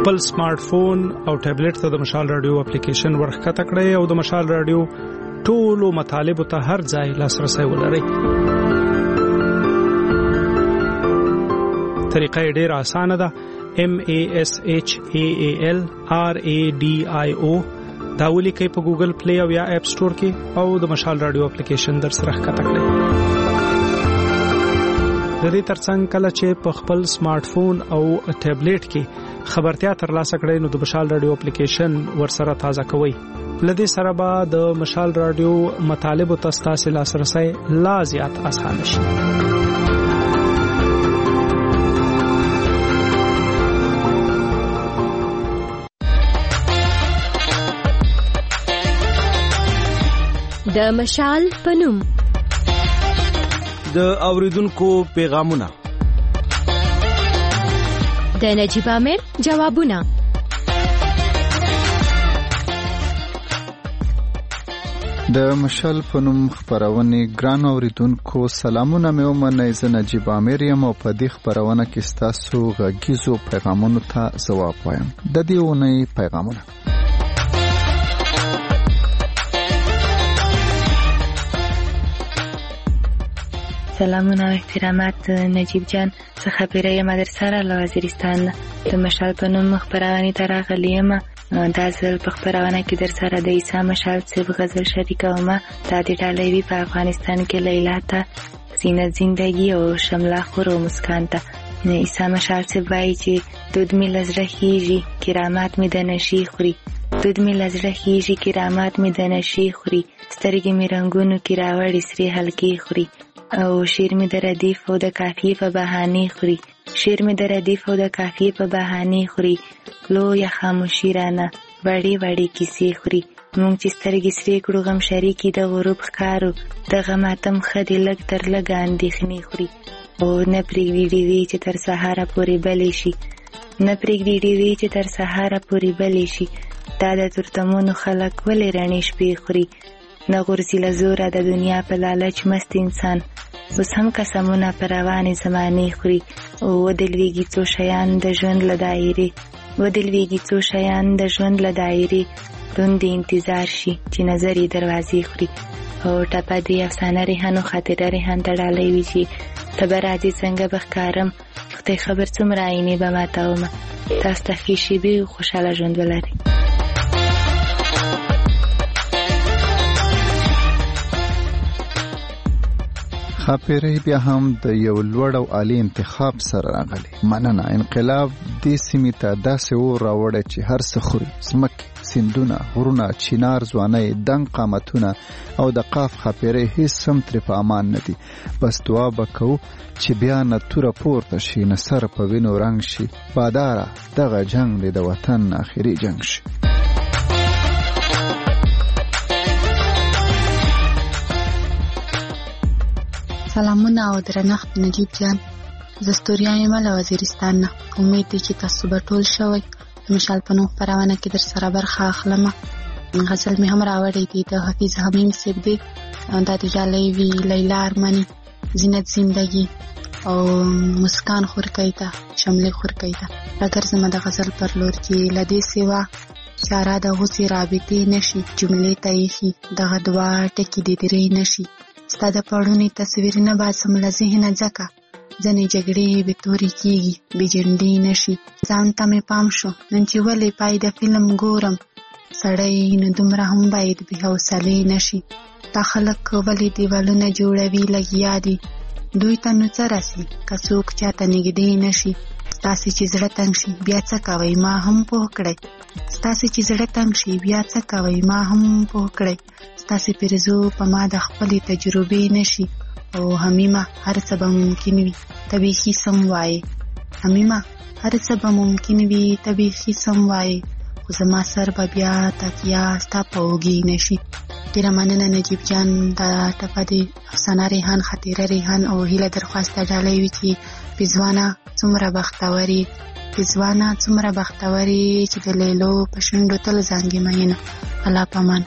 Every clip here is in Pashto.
خپل سمارټ فون او ټابلیټ ته د مشال رادیو اپلیکیشن ورخکته کړئ او د مشال رادیو ټولو مطالبو ته هر ځای لاسرسي ولرئ. طریقه ډیره اسانه ده. MASHALRADIO دا ولیکئ په ګوګل پلی او یا اپ سٹور کې او د مشال رادیو اپلیکیشن در سره ښکته کړئ. د دې ترڅنګ کله چې په خپل سمارټ فون او ټابلیټ کې خبرتیا ترلاسه کړئ نو د مشال رادیو اپلیکیشن ورسره تازه کوئ. لدې سره به د مشال رادیو مطالبو ته ستاسو لاسرسي لا زیات اسانه شي. د مشال پنوم د اوریدونکو پیغامونه، د نجیب امیر جوابونه، د مشال پنوم خبرونه. ګران اوریدونکو سلامونه، مې ومنئ. زه نجیب امیر یم او په دې خبرونه کې ستاسو غږیزو پیغامونو ته ځواب وایم. د دې ونې پیغامونه: سلامونه او احترامات نجیب جان، څه خبره یم در سره له وزیرستان. د مشال په نوم خبرونه ته راغلی یم. دا ځل په خبرونه کې در سره د عیسی مشال صاحب غزل شریکه ومه. دا د ټالوي په افغانستان کې لیلا ته، زینت زندگی او شمله خور او مسکان ته. عیسی مشال صاحب وایي چې دود مې لزړه خیږي، کرامات مې د نشي خوري. دود مې لزړه خیږي، کرامات مې د نشي خوري. سترګې مې رنگونو کې راوړي، سری حلقې خوري. او شیر می در ردیف او د کافیه په بهانه خوري. شیر می در ردیف او د کافیه په بهانه خوري. لو یا خاموشی رانه وړي وړي کیسې خوري. مونږ چې سترګې سری کړو غم شریکی د غروب ښکارو، د غماتم خدي لګ تر لګ اندېښنې خوري. او نه پرېږدي ډیوې چې تر سهاره پورې بلې شي، نه پرېږدي ډیوې چې تر سهاره پورې بلې شي. دا د تورتمونو خلک ولې رڼې شپې خوري. نه غورځي له زوره د دنیا په لالچ مست انسان، اوس هم قسمونه په روانې زمانې خوري. او ودلویږي څو شیان د ژوند له دایرې، ودلویږي څو شیان د ژوند له دایرې. روندې انتظار شي چې نظر یې دروازې خوري. او ټپه دې افسانه ریحانو خاطره ریحان ته ډالۍ وي چې ته به راځې څنګه به ښکارم، خدای خبر څومره عینې به ماتومه. تاسو ته ښې شېبې او خوشحاله ژوند ولرئ. خاپیری بیا هم د یو لوړ او عالی انتخاب سره راغلی. مننه. انقلاب دې سیمې ته داسې اور راوړی چې هر څه خوري، ځمکې، سیندونه، غرونه، چینار ځوانۍ، دنګ قامتونه او د قاف خاپیری هیڅ هم ترې په امان نه دي. بس دعا به کوو چې بیا نه توره پورته شي، نه سر په وینو رنګ شي. باداره دغه جنگ دې د وطن آخري جنگ شي. سلامونه او درنښت نجیب جان، زه ستوریا یم له وزیرستان نه. امید دی چې تاسو به ټول شوئ. د مشال په نوم خپرونه کې در سره برخه اخلم. غزل مې هم راوړی دی د حفیظ حمیم صاحب دی. دا د ډالۍ وي لیلا ارمني، زینت زندگی او مسکان خورکۍ ته، شملې خورکۍ ته. راګرځم د غزل پر لور چې له دې سوا اشاره د غوڅې رابطې نشي، جملې ته ایښي دغه دوه ټکي دې درې نشي. ستا د پړونې تصویر نه باسم له ذهنه ځکه ځنې جګړې بې تورې کېږي، بې جنډې نشي. ځان ته مې پام شو نن چې ولې پای د فلم ګورم، سړی نو دومره هم باید بې حوصلې نشي. دا خلک ولې دیوالونه جوړوي لګیا دي، دوی ته نو څه رسي که څوک چاته نږدې نشي. ستاسې چې زړه تنګ شي بیا څه کوئ ما هم پوه کړئ، ستاسې چې زړه تنګ شي بیا څه کوئ ما هم پوه کړئ. ستاسې پرزو په ما د خپلې تجربې نشي. او حمیمه هر څه به ممکن وي ته بیخي سم وایې، حمیمه هر څه به ممکن وي ته بیخي سم وایې، خو زما سر به بیا تکیه ستا په اوږې نشي. ډېره مننه نجیب جان. دا ټپه د افسانه ریحان، خاطره ریحان او هیله درخواست ته ډالۍ وي چې پېزوانه څومره بختورې، پېزوانه څومره بختورې چې د لیلو په شونډو تل زانګې مینه. الله پامان.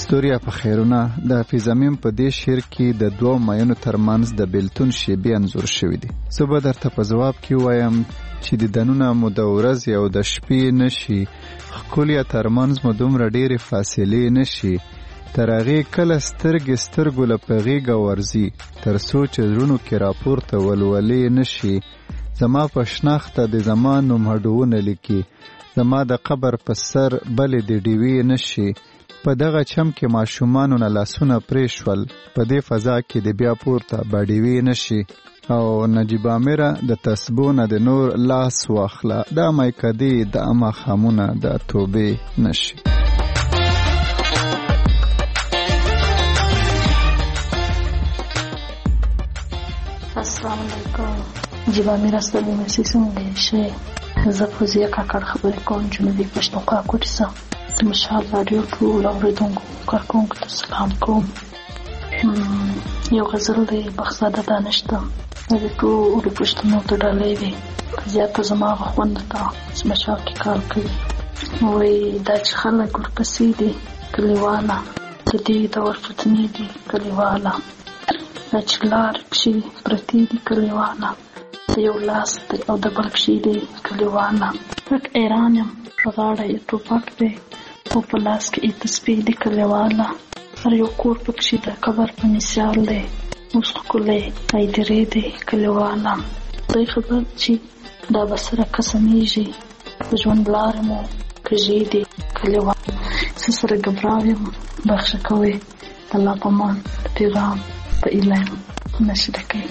ستوریا په خیرونه د حافظ امین په دې شعر کې د دوو ماینو ترمنځ د بیلتون شیبې انځور شوي دي. زه به درته په ځواب کې وایم چې د دنونه مو د ورځې او د شپې نشي، ښکلیا ترمنځ مو دومره ډېرې فاصلې نشي، تر هغې کله سترګې سترګو له په غېږه ورځي، تر څو چې زړونو کې راپورته ولولې نشي. زما په شناخته د زما نوم هډوونه لیکي، زما د قبر په سر بلې د ډیوې نشي. په دغه چم کې ماشومانو نه لاسونه پرې شول، په دې فضا کې د بیا پورته باډیوې نشي. او نجیب عامره د تسبو نه د نور لاس واخله، دا مایکدې د اما خامونه د توبې نشي. السلام علیکم. نجیب عامره ستاسو مرسي څنګه شئ؟ زه فوزیه کاکړ خبرې کوم، جنوبي پښتونخوا کوټه. د مشال رادیو ټول اوریدونکو کارکوونکو ته سلام کوم. یو غزل دی بخزاده دانش ته، د ټولو پښتنو ته ډالۍ دی، زیاته زما هغه خوند ته چې مشال کې کار کوي. وایي دا چې خلک ورپسې دي کلیواله، د دې دور فتنې دي کلیواله، دا چې لار کښې پرتې دي کلیواله، د یو لاس دی او د بل کښې دی کلیواله. تک ایران یم په غاړه یې ټوپک دی او په لاس کې یې تسبیح دی کلیواله، هر یو کور پکښې د قبر په مثال دی، اوس ښکلی هایدرې دی کلیواله. خدای خبر چې دا به سره قسمیږي، په ژوند لارې مو کږې دي کلیواله. زه سره ګبراو یم، بخښه کوئ، د الله په امان د پیغام په ایله یم نشره کوي.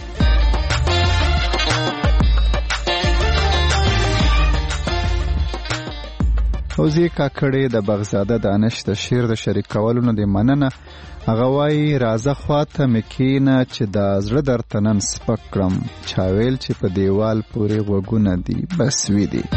فوزیه کاکړې د بغزاده دانش د شعر د شریکولو نه د مننه. هغه وایي راځه خواته مې کښېنه چې دا زړه درته نن سپک کړم، چا ویل چې په دیوال پورې غوږونه دي بس وي دي.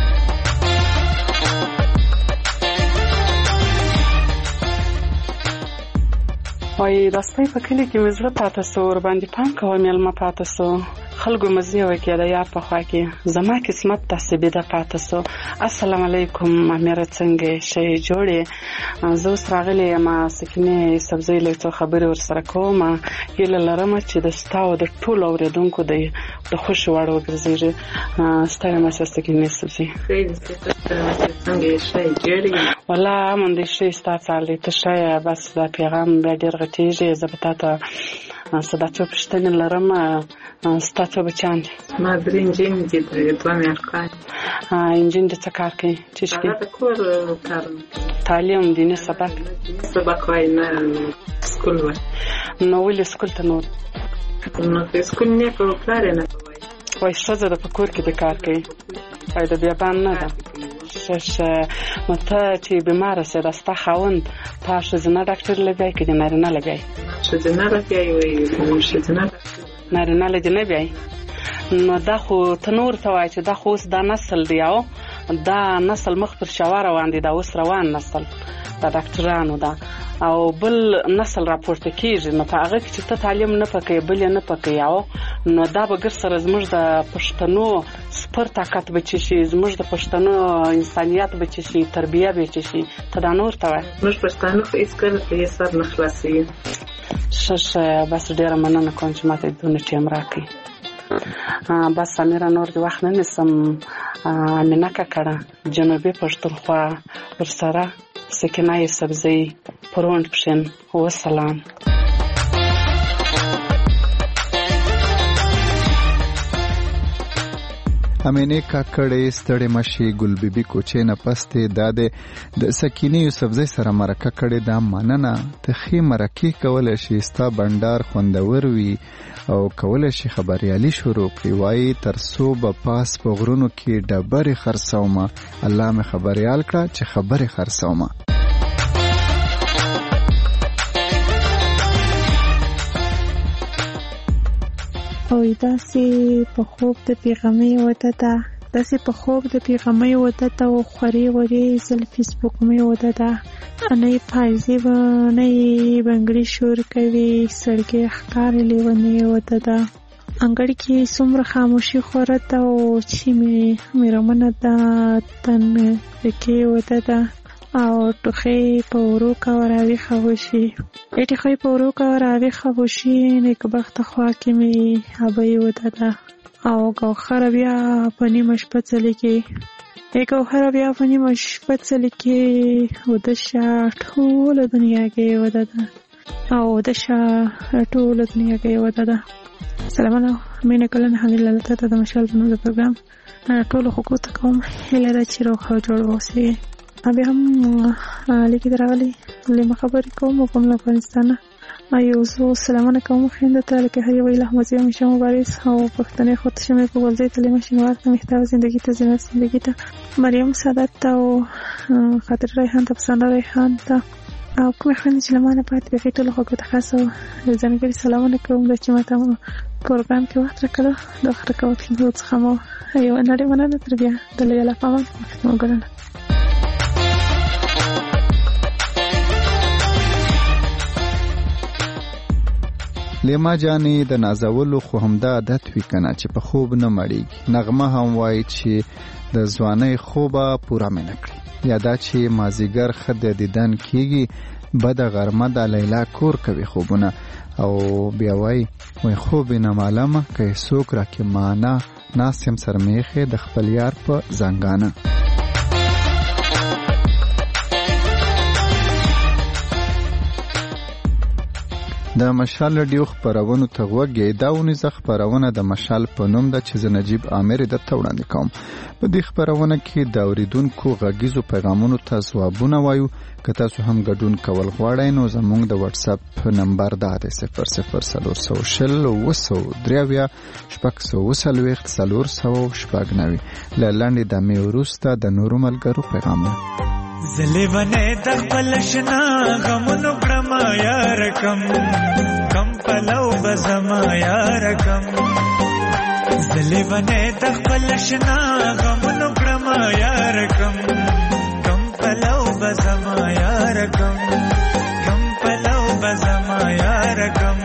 وایي راستۍ په کلي کې مې زړه پاته سو، ورباندې پام کوه مېلمه پاته سو، خلکو مزې وکړې د یار په خوا کې، زما قسمت داسې بېده پاته سو. السلام علیکم امیره څنګه شئ جوړې؟ زه اوس راغلی یم سکینې سبزۍ له څو خبرې ورسره کوم. هیله لرم چې د ستا او د ټولو اورېدونکو د خوښې وړ وګرځېږي. ستړې مه شه سکینې سبزۍ. څنګه شئ جوړې؟ والله امن دې ښه ستا څه حال دی؟ ته ښه یې؟ بس دا پیغام بیا ډېر غټېږي. زه به تا ته څه دا څو پوښتنې لرم. ستا څو بچیان دي؟ ما 3 نجونې دي، 2 میاشتې. نجونې دې څه کار کوي؟ هغه د کور کار. تعلیم دیني سبق وایي نه سکول وایي. نو ولې سکول ته نو سکول نه کوو، پلار یې نه وایي ښځه د په کور کې د کار کوي، وایي د بیابان نه ده. نو ته چې بیماره شې دا ستا خاوند تا ښځینه ډاکټر لګوي که د نارینه لګوي؟ ښځینه لګوي. وایي ښځینه نارینه لګي نه بیایي. نو دا خو ته نور ته وایي چې دا خو اوس دا نسل دی او دا نسل مخ پر شوا روان دی، دا اوس روان نسل دا ډاکټرانو ده او بل نسل راپورته کېږي. نو په هغه کې چې ته تعلیم نه پکوې بل یې نه پکوې او نو دا به ګر سره زموږ د پښتنو سپر طاقت به چې شي، زموږ د پښتنو انسانیت به چې شي، تربیه به چې شي. ته دا نور ته وایي موږ پښتانه خو هېڅکله په یې سر نه خلاصوي. ښه بس ډېره مننه کوم چې ماته دونه ټیم راکړي. بس امیره نور د وخت نه نیسم. امینه کاکړه جنوبي پښتونخوا ورسره سکینه سبزۍ پروند پښین. وسلام. امینه کاکړې ستړې مشي ګل بیبي کوچې نه پسته د سکینې یوسفزۍ سره مرکه کړې. دا مننه. ته ښې مرکې کولی شي، ستا بنډار خوندور وي او کولی شي خبریالي شروع کړي. وایي تر څو به پاس په غرونو کې ډبرې خرڅومه، الله مې خبریال کړه چې خبرې خرڅومه. او داسې په خوب د پیغامي ودته، داسې په خوب د پیغامي ودته او خوري وري زل فیسبوک مې ودته، انې فایزي نه بنګړي شور کوي، سړکې ښکار لیونی ودته، انګړ کې څومره خاموشي خورته او چې مې رمنه ده تن کې ودته، او ټوخی په وروکه راویښه وشي. ټوخی په وروکه راویښه وشي نیکبخت خوا کې مې ابۍ ودده او ګوهر بیا په نیمه شپه څلي کې ګوهر بیا په نیمه شپه څلي کې ودشه ټوله دنیا کې ودده او ودشه ټوله دنیا کې ودده. سلامونه مینه کلن الحمدلله ته د مشال په نوم د پروګرام ټولو حقوق ته کوم هیله ده چې روغ او جوړ اوسئ. بیا هم لیکې راغلي لمه خبرې کوم کوم له افغانستانه یو څو سلامونه کوم خویندو ته لکه هر یو ایله مزي همیشه مبارز او پښتنې خود شمه په ګلزي کلمه شنوار ته محتوا زندگی ته زینت زندگی ته مریم سعادت ته او خاطر ریحان ته پسند ریحان ته او کوم خویندې چې لمانه پاتې به ټول خو ته خاصه ځانګړي سلامونه کوم د چې ماته پروګرام کې وخت راکړو د اخر کوټ څخه مو یو نړۍ مننه تر بیا د لیلا پامن وګورم. لیما جانې د نازولو خو همدا عادت وي کنه چې په خوب نه مړیږي. نغمه هم وایي چې د ځوانۍ خوبه پوره مې نه کړي یا دا چې مازیګر ښه د دیدن کېږي بده غرمه د لیلا کور کوي خوبونه او بیا وایي خوب نه معلومه که څوک راکې معنا ناست یم سرمیخې د خپل یار په زنګانه. د مشال رادیو خبرونو ته وګورئ. دا ونیزه خبرونه د مشال په نوم ده چې زه نجیب عامر د توړاندې کوم. په دې خبرونه کې د اوریدونکو غږیزو پیغامونو ته ځوابونه وایو. که تاسو هم ګډون کول غواړئ نو زموږ د واتس اپ نمبر دا دی 0040 له لنډې دمې وروسته د نورو ملګرو پیغامونه. زلیونه د خپل شنا غمونو کړما یار کم کم پلو بزما یار کم. زلیونه د خپل شنا غمونو کړما یار کم کم پلو بزما یار کم کم پلو بزما یار کم.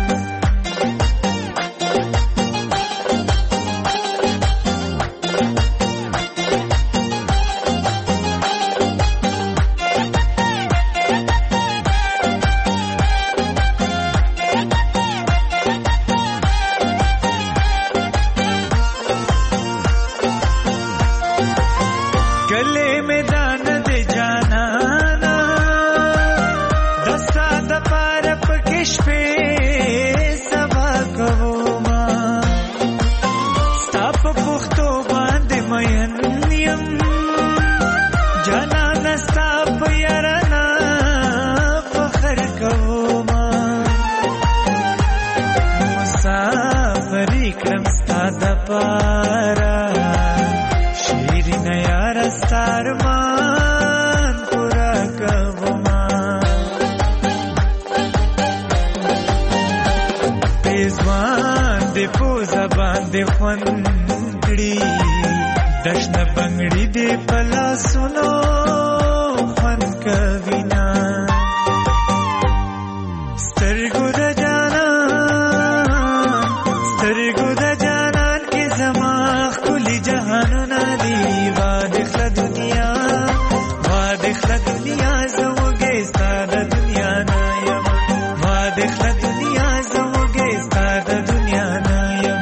دشنا بنگڑی دے پلا سنو فن کوینا سترگو دا جانان کی زماخ کلی جہانو نادی وادخلا دنیا زموگے سادہ دنیا نایم وادخلا دنیا زموگے سادہ دنیا نایم.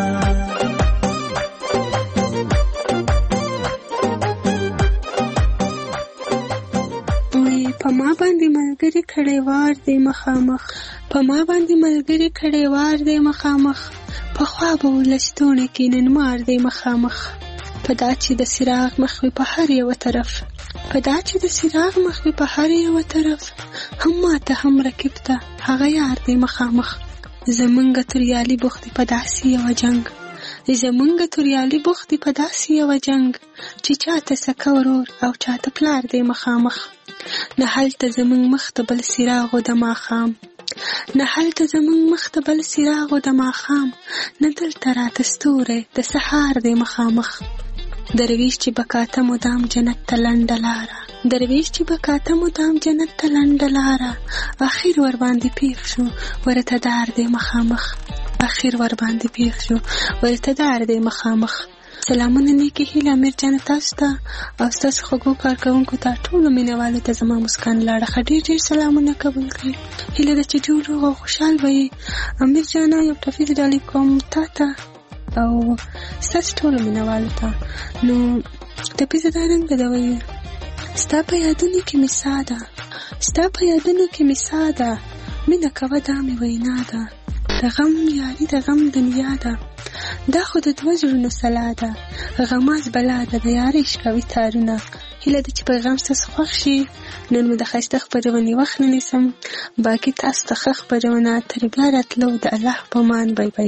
ملګری کړي وار دې مخامخ په ما باندې ملګری کړي وار دې مخامخ په خوا به ولستونه کې نن مار دې مخامخ په دا چې د سراغ مخ وي په هر یو طرف په دا چې د سراغ مخ وي په هر یو طرف هم ماته هم رکب ته هغه یار دې مخامخ زمونږ توریالي بوختي په داسې یو جنگ زمونږ توریالي بوختي په داسې یو جنگ چې چاته سکه ورور او چاته پلار دې مخامخ نه هلته زمونږ مخ ته بل سراغ د ماښام نه هلته زمونږ مخ ته بل سراغ د ماښام نه دلته راته ستوری د سهار دې مخامخ درویش چې بکاته مدام جنت ته لنډه لاره درویش چې بکاته مدام جنت ته لنډه لاره اخیر ور باندې پیښ شو ورته دار دې مخامخ اخیر ور باندې پیښ شو ورته دار دې مخامخ سلامونه نیکې هیله امیر جان تاسو ته او ستاسو خوږو کارکوونکو ته ټولو مینوالو ته زما مسکان لاړه ښه ډېر سلامونه قبول کړئ. هیله ده چې ډېر روغ او خوشحال به یې. امیر جانه یو ټفیز ډالۍ کوم تا ته او ستاسو ټولو مینوالو ته. نو ټپیزه دا رنګه ده وایي ستا په یادونو کې مې سا ده، ستا په یادونو کې مې سا ده، مینه کوه دا مې وینا ده، د غم یاري د غم دنیا ده، دا خو د دوه زړونو سلا ده، غماز بلا ده د یارۍ شکوي تارونه. هیله ده چې پیغام ستاسو خوښ شي. نن مو د ښایسته خپرونې وخت نه نیسم، باقي تاسو ته ښه خپرونه تر بیا راتلو. د الله په امان. بای بای.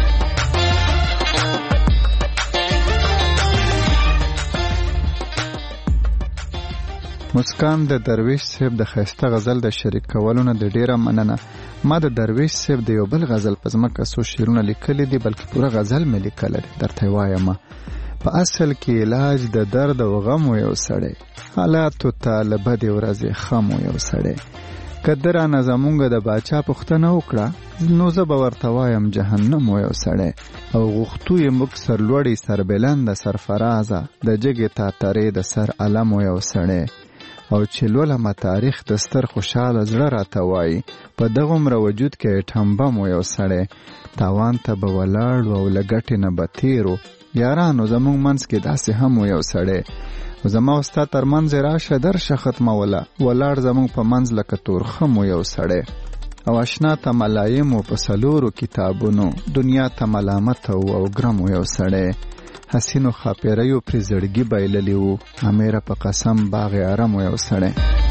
مسکان د درویش صاحب د ښایسته غزل د شریک کولو نه د ډیره مننه. ما د درویش صاحب د یو بل غزل په ځمکه څو شعرونه لیکلي دي، بلکې پوره غزل مې لیکلی دی. درته یې وایم په اصل کې علاج د درد او غم و یو سړی، حالاتو ته له بدې ورځې خم و یو سړی. که ده رانه زمونږ د باچا پوښتنه وکړه نو زه به ورته وایم جهنم و یو سړی. او غوښتو یې موږ سرلوړي سربلنده سرفرازه، د جګې تاترې د سر علم و یو سړی. او چې لولمه تاریخ د ستر خوشحاله زړه راته وایي په دغومره وجود کې ټمبم و یو سړی. تاوان ته به ولاړ او له ګټې نه به تیرو یارانو زمونږ منځ کې داسې هم و یو سړی. زما او ستا تر منځ راشه درشه ختموله، ولاړ زمونږ په منځ لکه تورخم و یو سړی. او اشنا ته ملایم و په څلورو کتابونو، دنیا ته ملامت او ګرم و یو سړی. حسینو خاپیریو پرې زړګي بایللی وو، امیره په قسم باغ ارم و یو سړی.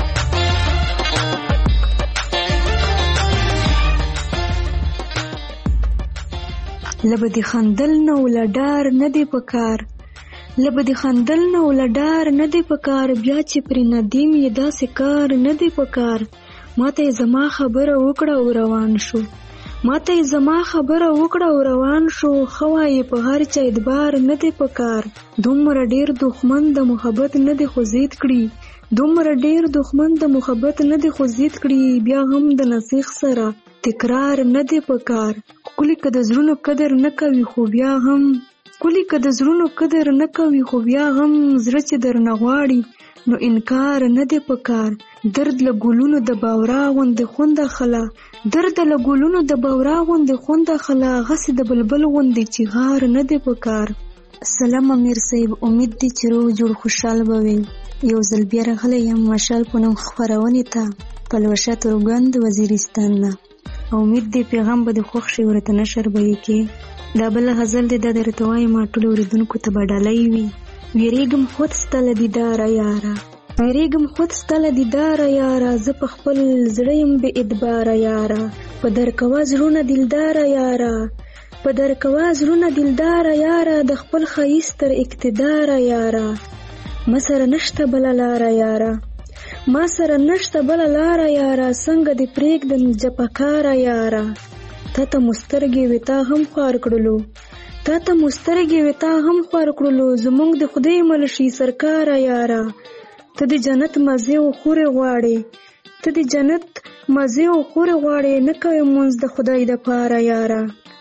لبه دی خندل نه ولا ډار نه دی پکار، لبه دی خندل نه ولا ډار نه دی پکار، بیا چې پرې ندیم یې داسې کار نه دی پکار. ماته یې زما خبره وکړه او روان شو، ماته یې زما خبره وکړه او روان شو. خوایې په هر چا اعتبار نه دی پکار، دومره ډیر دښمن د محبت نه دی خو زید کړي، دومره ډیر دښمن د محبت نه دی خو زید کړي. بیا هم د نصیح سره تکرار نه دی پکار، کلی که د زړونو قدر نه کوي خو بیا هم، کلی که د زړونو قدر نه کوي خو بیا هم، زړه چې درنه غواړي نو انکار نه دی پکار. درد له ګلونو د باورا غوندې خونده خلا، درد له ګلونو د باورا غوندې خونده خلا، غسې د بلبل غوندې چې غار نه دی پکار. سلام امیر صاحب، امید دی چې روغ جوړ خوشحال به وي. یو ځل بیا راغلی یم مشال په نوم خپرونې ته پلوشه تورګند وزیرستان نه. امید دی پیغام به د خوښ شي ورته نشر به یې کې. دا بله غزل دی، دا درته وایم ټولو اورېدونکو ته به ډالۍ وي. ویریږم خود ستا له دیداره یاره، ویریږم خود ستا له دیداره یاره، زه په خپل زړه یم بې اعتباره یاره. په درکوه زړونه دلداره یاره، په درکوه زړونه دلداره یاره، د خپل ښایست تر اقتداره یاره. ما سره نشته بله لاره یاره، ما سره نشته بله لاره یاره، څنګه دې پرېږدم جپکاره یاره. تا ته مو سترګې وې تا هم خوار کړلو، تا ته مو سترګې وې تا هم خوار کړلو، زمونږ د خدای ملشي سرکاره یاره. ته د جنت مزې او خورې غواړې، ته د جنت مزې او خورې غواړې، نه کوې مونځ د خدای د پاره یاره.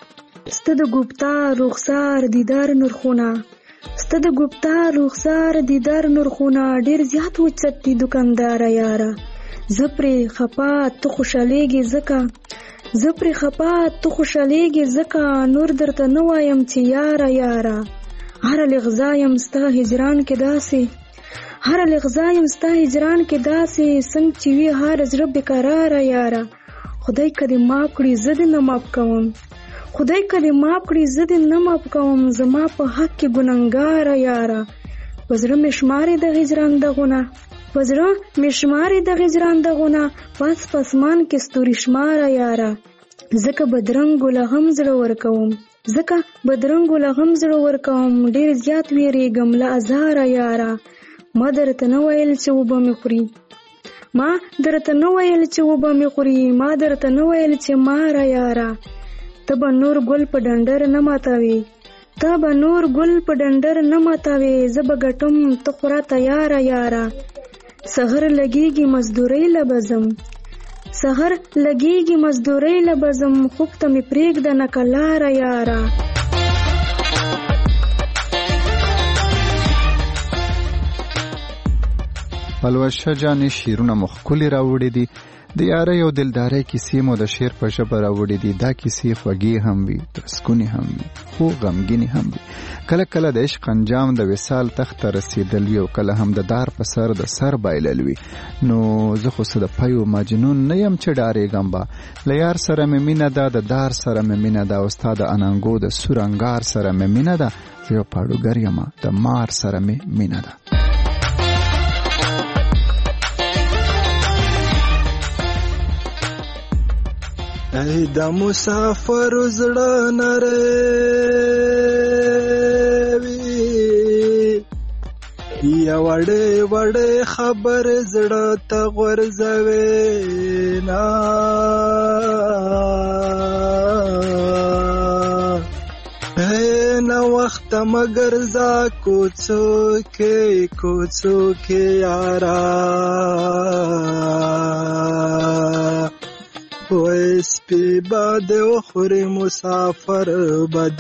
سته د ګفتار رخسار دیدار نرخونه، سته د ګفتار رخسار دیدار نرخونه، ډېر زیات وچت دي دکانداره یاره. زه پرې خپه ته خوشحالېږې ځکه، زه پرې خپه ته خوشحالېږې ځکه، نور درته نه وایم چې یاره یاره. هره لغزه یم ستا هجران کې داسې، هره لغزه یم ستا هجران کې داسې، څنګه چې وي هر زړه بېقراره یاره. خدای که دې معاف کړي زه دې نه معاف کوم، خدای که دې معاف کړي زه دې نه معاف کوم، زما په حق کې ګنهګاره یاره. په زړه مې شمارې د هجران دغونه، په زړه مې شمارې د هجران دغونه، پاس په اسمان کې ستوري شماره یاره. ځکه بدرنګو له هم زړه ورکوم، ځکه بدرنګو له هم زړه ورکوم، ډېر زیات ویرېږم له ازاره یاره. ما درته نه ویل چې وبه مې خوري، ما درته نه ویل چې وبه مې خوري، ما درته نه ویل چې ماره یاره. ته به نور ګل په ډنډر نه ماتوې، ته به نور ګل په ډنډر نه ماتوې، زه به ګټم ته خوره تیاره یاره. سحر لګېږي مزدورۍ له بزم، سحر لګېږي مزدورۍ له بزم، خوب ته مې پرېږده نه که لاره یاره. پلوشه جانې شیرونه مو ښکلي راوړي دي، د یارۍ او دلدارۍ کیسې مو د شعر په ژبه راوړي دي. دا کیسې خوږې هم وي، ترسکونې هم وي، خو غمګینې هم وي. کله کله د عشق انجام د وصال تخت ته رسېدل وي او کله هم د دار په سر د سر بایلل وي. نو زه خو څه د پیو مجنون نه یم چې ډارېږم به، له یار سره مې مینه ده، د دار سره مې مینه ده، او ستا د اننګو د سور انګار سره مې مینه ده. زه یو پاړوګر یم، د مار سره مې مینه ده. ای د مسافر زړه نری وي، یا وړې وړې خبر زړه ته غورځوي نه. نه وخت مگر زا کوڅو کې یارا، وای سپی باد خوري مسافر بد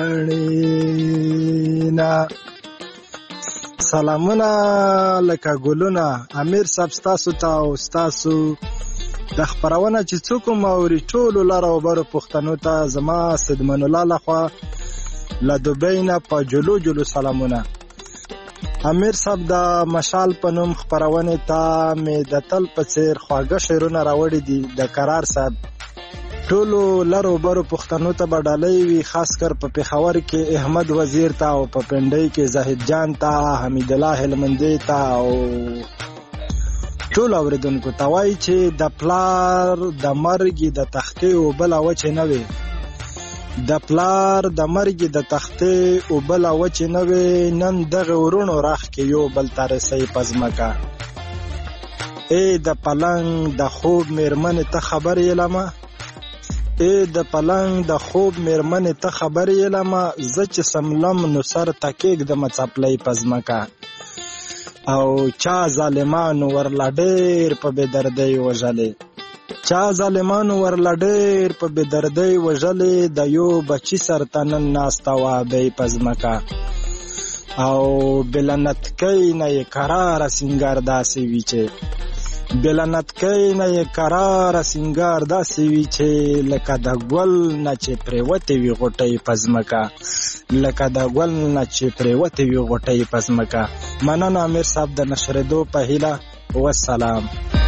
غنینا. سلامونه لکه ګلونه امیر صاحب ستاسو ته او ستاسو د خبرونه چې څوک موري ټولو لاره او بر پښتنو ته زما صدمن الله لخوا له دوبۍ نه په جلو سلامونه. امیر صاحب د مشال په نوم خبرونه ته مې د تل په څیر خواږه شعرونه راوړي دي. د قرار صاحب ټولو لارو برو پښتنو ته بدلې وی، خاص کر په پېښور کې احمد وزیر ته او په پنډۍ کې زاهد جان ته، حمید الله هلمندي ته او ټول اوریدونکو ته وایي چې د پلار د مرګ د تختې او بل وچه نه وي، د پلار د مرګ د تختې او بل وچه نه وي. نن دغه ورونو راخ کې یو بل ترسي پزمکا. ای د پلنګ د خوب میرمن ته خبر یلما، ای د پلنګ د خوب میرمن ته خبر یلما، ز چې سملم نو سر تکیک د مڅپلې پزمکا. او چا ظالمانو ورلا ډېر په بدردۍ وژلې، چا ظالمانو ورلا ډېر په بدردۍ وژلې، د یو بچی سرته نن ناسته وه بی پزمکا. او بلنتکۍ نه یې قراره سینګار داسې وي چې، بلنتکۍ نه یې قراره سینګار داسې وي چې لکه د ګل نه چې پرېوتې وي غوټۍ پزمکا، لکه د ګل نه چې پرېوتې وي غوټۍ پزمکا. مننه امیر صاحب د نشریدو په هیله، والسلام.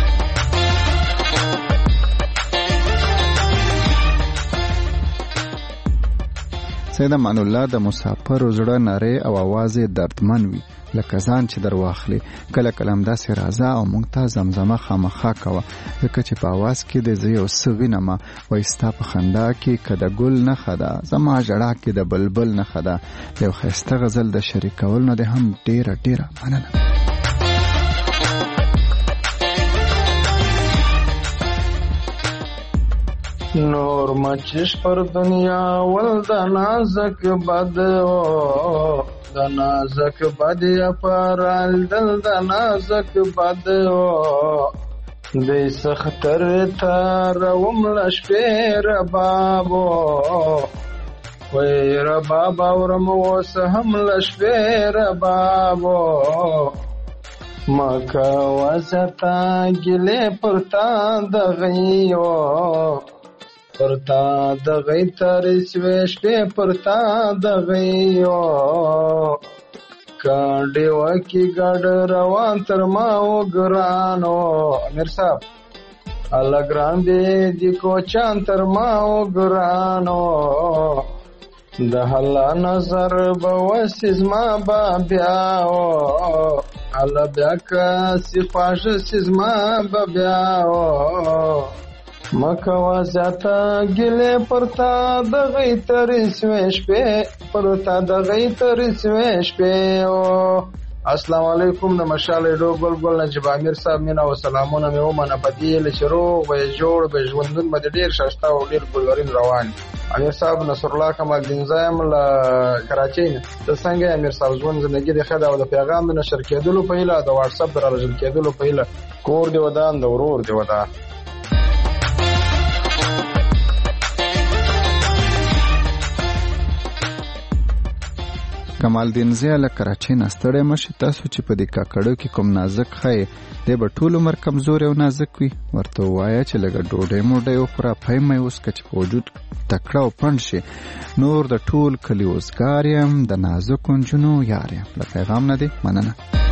سید امان الله د مسافر زړه نری او आवाज دردمن وي، لکه ځان چې در واخلي. کله کله همداسې راځه او موږ ته زمزمه خامخا کوه، ځکه چې په आवाज کې د زه یو څه وینمه. وایي ستا په خندا کې که د ګل نښه ده، زما ژړا کې د بلبل نښه ده. یو ښایسته غزل د شریکول نه دی هم ډېره مننه. نور مچش پر دنیا ول د نازک بد او د نازک بد پرال دل د نازک بد او د سختر تر وملش پیر بابو وای رباب اورم وسهم لش پیر بابو مکا وزتا گله پرتا دغیو پرتا دغی ترس ویش پی پرتا دغیو کانڈی وکی گڑ روان تر ماو گرانو. امیر صاحب اللہ گران دی کو چان تر ماو گرانو دہلا نظر بوسیز ما با بیاو اللہ بیا کا سفاش سیز ما با بیاو مکوا زیاتا گلے پرتا دغی ترسویش پی پرتا دغی ترسویش پی. السلام علیکم د مشال ډو بلبل نجیب امیر صاحب مینا و سلامونه مې ومنه په دې لشرو به جوړ به ژوندون به ډیر شاشته او ډیر ګلورین روان. امیر صاحب نصر الله کمال دین زایم له کراچۍ نه د څنګه امیر صاحب ژوند زندگی د خدا او د پیغام د نشر کېدلو په اله د واتس اپ درلجل کېدلو په اله کور دی ودان د ورور دی ودا. کمال الدین ضیا له کراچۍ نه ستړی مشي. تاسو چې په دې کاکړو کې کوم نازک خی دی به ټول عمر کمزوري او نازک وي، ورته ووایه چې لږه ډوډۍ موډۍ وخوره، پی مې وڅښه چې په وجود تکړه او پنډ شي. نور د ټول کلي اوزګار یم، د نازکو نجونو یار یم. له پیغام نه دی مننه.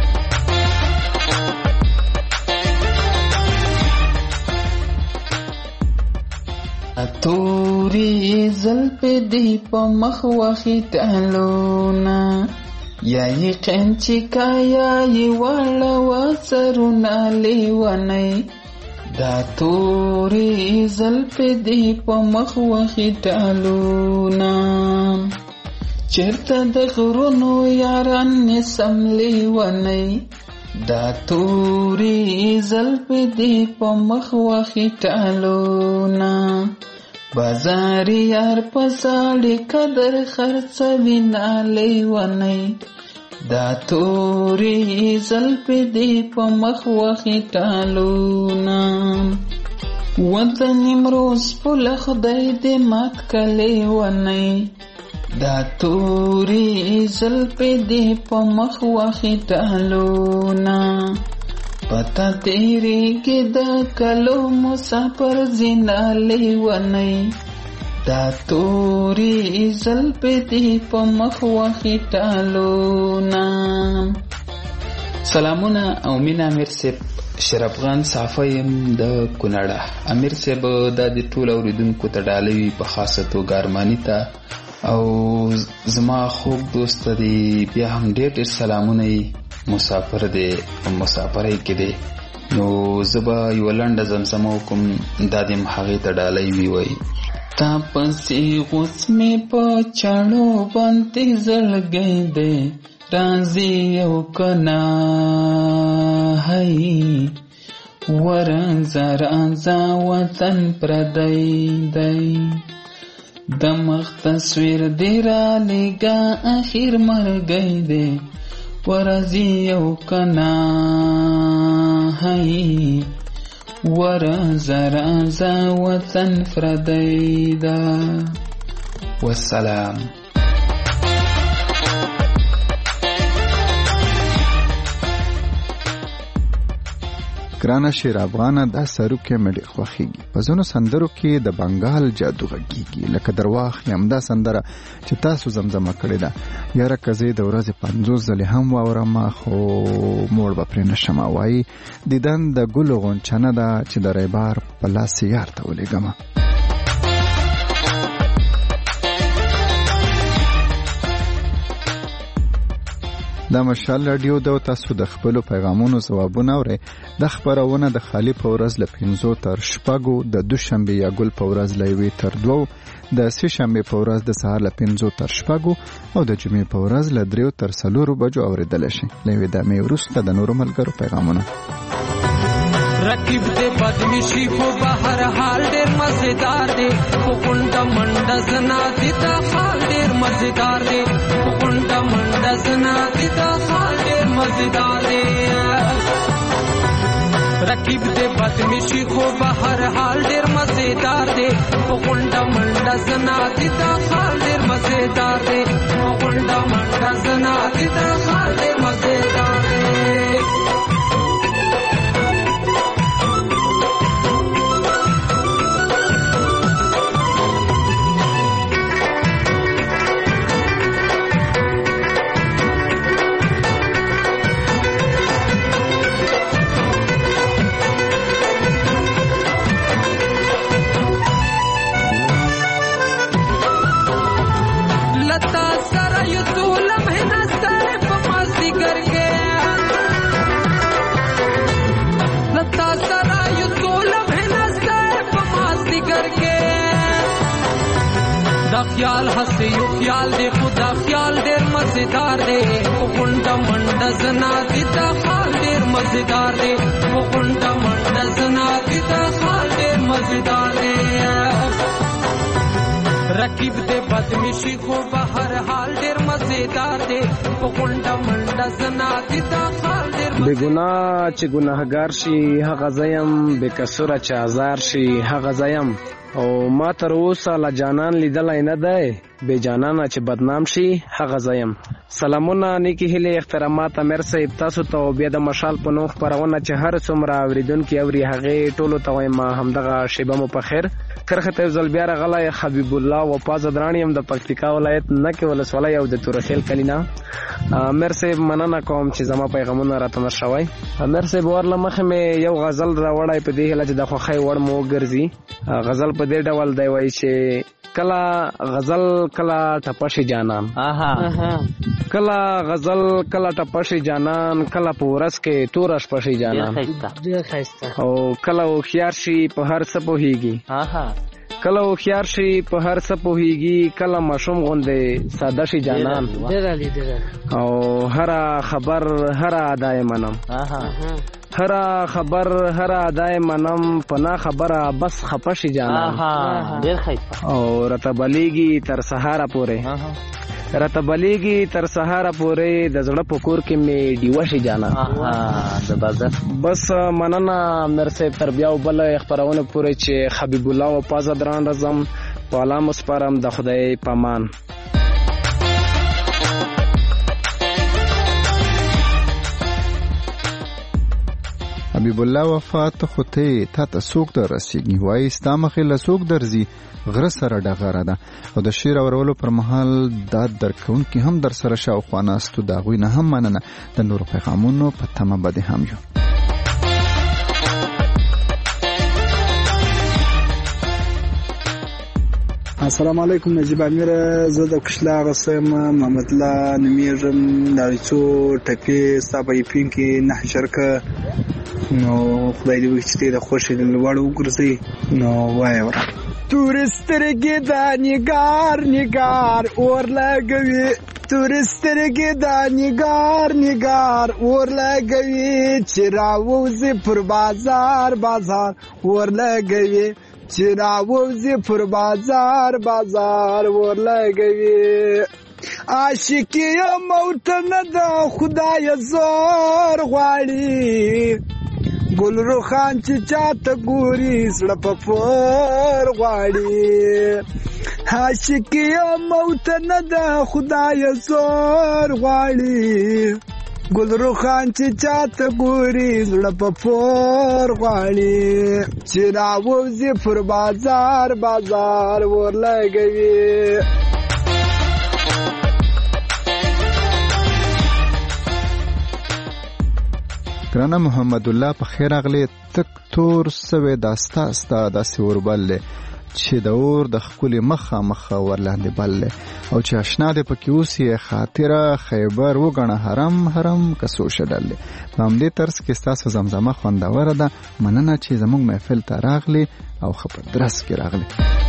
توری زلپ دی په مخ وخی تالونا یا یقین چې کایا یې واړه وسرونه لیونی. دا توری زلپ دی په مخ وخی تالونا چرته د غرونو یاران نسم لیونی. دا توری زلپ دی په مخ وخی تالونا بازاری یار پساڑی قدر خرڅوي نالی ونی. دا توری زلپ دی په مخ وخی ټالونا وطن امروز پل خدای دی مات کلی ونی. دا توری زلپ دی په مخ وخی ټالونا پتا تیری کی دا کلو مسافر زینالی ونی. دا توری زلپ دی په مخ وخی ټالونا. سلامونه او مینا امیر صاحب شرفغان صافه یم د کونړه. امیر صاحب دا د ټول اوریدونکو ته ډالوي په خاصه توګه ارماني ته او زما خوږ دوست دی بیا هم ډېر سلامونه مسافر دی مسافرۍ کې دی. نو زبا یو لنډه زمزمه وکم دا د هغې ته ډالۍ وی وایي تا پسې غوڅ مې په چاړو باندې زړګی دی راځي یو کنا هی ورانځه رانځه وطن پردی دی. د مخ تصویر دی را لېږه اخیر مرګی دی ورځي یو کنا هی ورانځه رانځه وطن پردی ده. والسلام. ګرانه شیر افغانه دا سروکې مې ډېر خوښېږي. په ځینو سندرو کې د بنګال جادو غږیږي لکه درواخ یم دا سندره چې تاسو زمزمه کړې ده. یاره که زه د ورځې 50 ځلې هم واورم خو موړ به پرې نشم. وایي دیدن د ګلو غونچه نه ده چې د ریبار په لاس یار ته ولېږمه. دا مشال رادیو د تاسو د خپل پیغامونو ځوابونه اورئ. د خبرونه د خالی په ورځ له 5 تر 6، د دوشنبه یا ګل په ورځ له 1 تر 2، د سه شنبه په ورځ د سهار له 5 تر 6 او د جمعې په ورځ له 3 تر 4 بجو اوریدل شي. لوي د مې ورسته د نورو ملګرو پیغامونه. رقیب دې بدمشي خو بهر حال ډېر مزیدار دی خو کونډه منډه زنا دي دا حال ډېر مزیدار دی خو کونډه منډه زنا دي دا حال ډېر مزیدار دی. رقیب دې بدمشي خو بهر حال ډېر مزیدار دی خو کونډه منډه زنا دي دا حال ډېر مزیدار دی خو کونډه منډه زنا دي دا حال ډېر مزیدار دی. خیال هستی یو خیال دی خدا خیال ډیر مزیدار دی غونډه منډه زنا دی دا حال ډیر مزیدار دی غونډه منډه زنا دی دا حال ډیر مزیدار دی. رقیب دې بدمشي خو بهر حال ډیر مزیدار دی غونډه منډه زنا دی دا حال ډیر بے گناه چې ګناهګار شي هغه زیم بے قصوره چې آزار شي هغه زیم او ما تر اوسه لا جانان لیدلی نه دی، بې جانانه چې بدنام شي هغه زه یم. سلامونه، نیکې هیلې، احترامات امیر صاحب تاسو ته، او بیا د مشال په نوم خپرونه چې هر څومره اورېدونکي اوري هغې ټولو ته وایم همدغه شیبه مو په خیر. کرښې ته یو ځل بیا راغلی حبیب الله وفا زدران یم د پکتیکا ولایت نکې ولسوالۍ او د تورخیل کلي نه. امیر صاحب مننه کوم چې زما پیغامونه راته نشوی. امیر صاحب ورله مخې مې یو غزل راوړی په دې هیله چې د خوښۍ وړ مو وګرځي. غزل په دې ډول دی وایي چې کله غزل کله ټپشي جانان، کله غزل کله ټپشي جانان، کله په ورځ کې تور شپشي جانان، او کله هوښیار شي په هر څه پوهیږي، کله هوښیار شي په هر څه پوهیږي، کله ماشوم غوندې ساده شي جانان، او هر خبر هر ادای منم، هر خبر هر ادای منم، پنا خبره بس خپشي جانان، او رتبلیږي تر سهار پورې، رتبلیږي تر سهار پورې، د زړه په کور کې می ډیوه شي جانان. بس مننه امیر صاحب، تر بیا بل خبرونه پورې چې حبیب الله و پازدران رزم په الله مسپارم، د خدای پامان. حبیب الله وفات خو ته څوک در رسیږي، وایي ستا مخې له څوک درځي، غره سره ډغره ده. او د شعر اورولو پر مهال داد درکوونکي هم در سره شاوخوا ناستو، د هغوی نه هم مننه. د نورو پیغامونو په تمه به دې هم یو. السلام علیکم نجیب امیر، زه د کشلاغ سم محمد الله نمیږم، دا څو ټپې ستا په ایپین کې نه شرکه، نو خدای دې وکړي چې د خوښۍ لوړ وګرځي. نو وایه ورا تورسترګې دا نګار نګار اور لګوي، تورسترګې دا نګار نګار اور لګوي، چې راوځي پر بازار بازار اور لګوي، چې راوځي پر بازار بازار اور لګوي. عاشقي موت نه ده خدای زور غواړي، ګل روخان چې چاته ګوري زړه په پور غواړي. عاشقي موت نه ده خدای زور غواړي، ګل روخان چې چاته ګوري زړه په پور غواړي، چې راوځي پر بازار بازار ور لګوي. ګرانه محمد الله په خیر اغلی، تک تور سوی داستا ستا داسې وربل چې د اور د خپل مخه مخه ورلاندې بل، او چې آشنا دې پکې اوسې خاطره خیبر وګڼه حرم حرم کسو شډل. په همدې طرز کې ستاسو زمزمه خوندوره ده. مننه چې زموږ محفل ته راغلی او ښه په درس کې راغلی.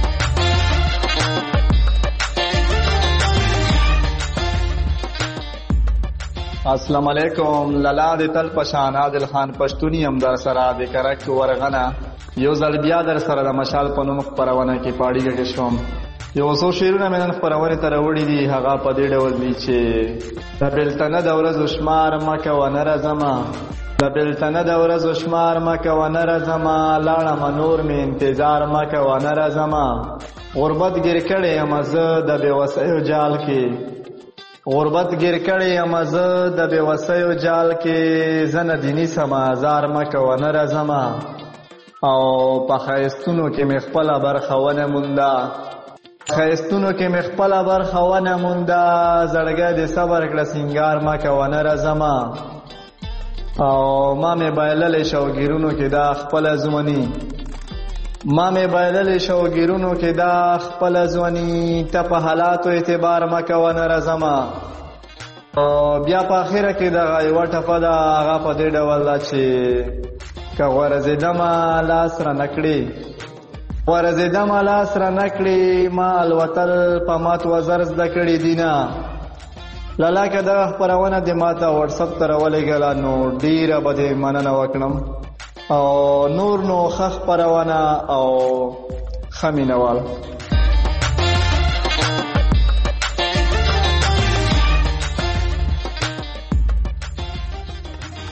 السلام علیکم، لالا د تل پشان عادل خان پښتوني هم در سره د کرک ورغنه یو ځل بیا در سره د مشال په نوم خپرونه کې پاړی کې شوم. یو څو شعرونه مې نن خپرونه ته راوړي دي، هغه په دې ډول دي چې د بلتنه د ورځو شمار مکه و نه راځما، د بلتنه د ورځو شمار مکه و نه راځما، لاړه منور مې انتظار مکه و نه راځما، غربت ګیر کړې یم زه د بې وسیو جال کې، غربت ګیر کړی یم زه د بې وسیو جال کې، زه نه دیني سمازار مکه و نه راځمه، او په ښایستونو کې مې خپله برخه ونه مونده، ښایستونو کې مې خپله برخه ونه مونده، زړګی دې صبر کړه سینګار مکه و نه راځمه، او ما مې بایللی شوګیرونو کې دا خپله ځواني، ما مې بایللی شوګیرونو کې دا خپله ځواني، ته په حالاتو اعتبار مکه و نه راځمه. بیا په اخره کې دغه یوه ټپه ده، هغه په دې ډول ده چې که غورځېدمه لاس رانه کړې، غورځېدمه لاس رانه کړې، ما الوتل په مات وزر زده کړي دینه. لالا که دغه خپرونه دې ما ته وټسپ ته راولېږله نو ډېره به دې مننه وکړم، او نور نو ښه خپرونه او ښه مینهوال.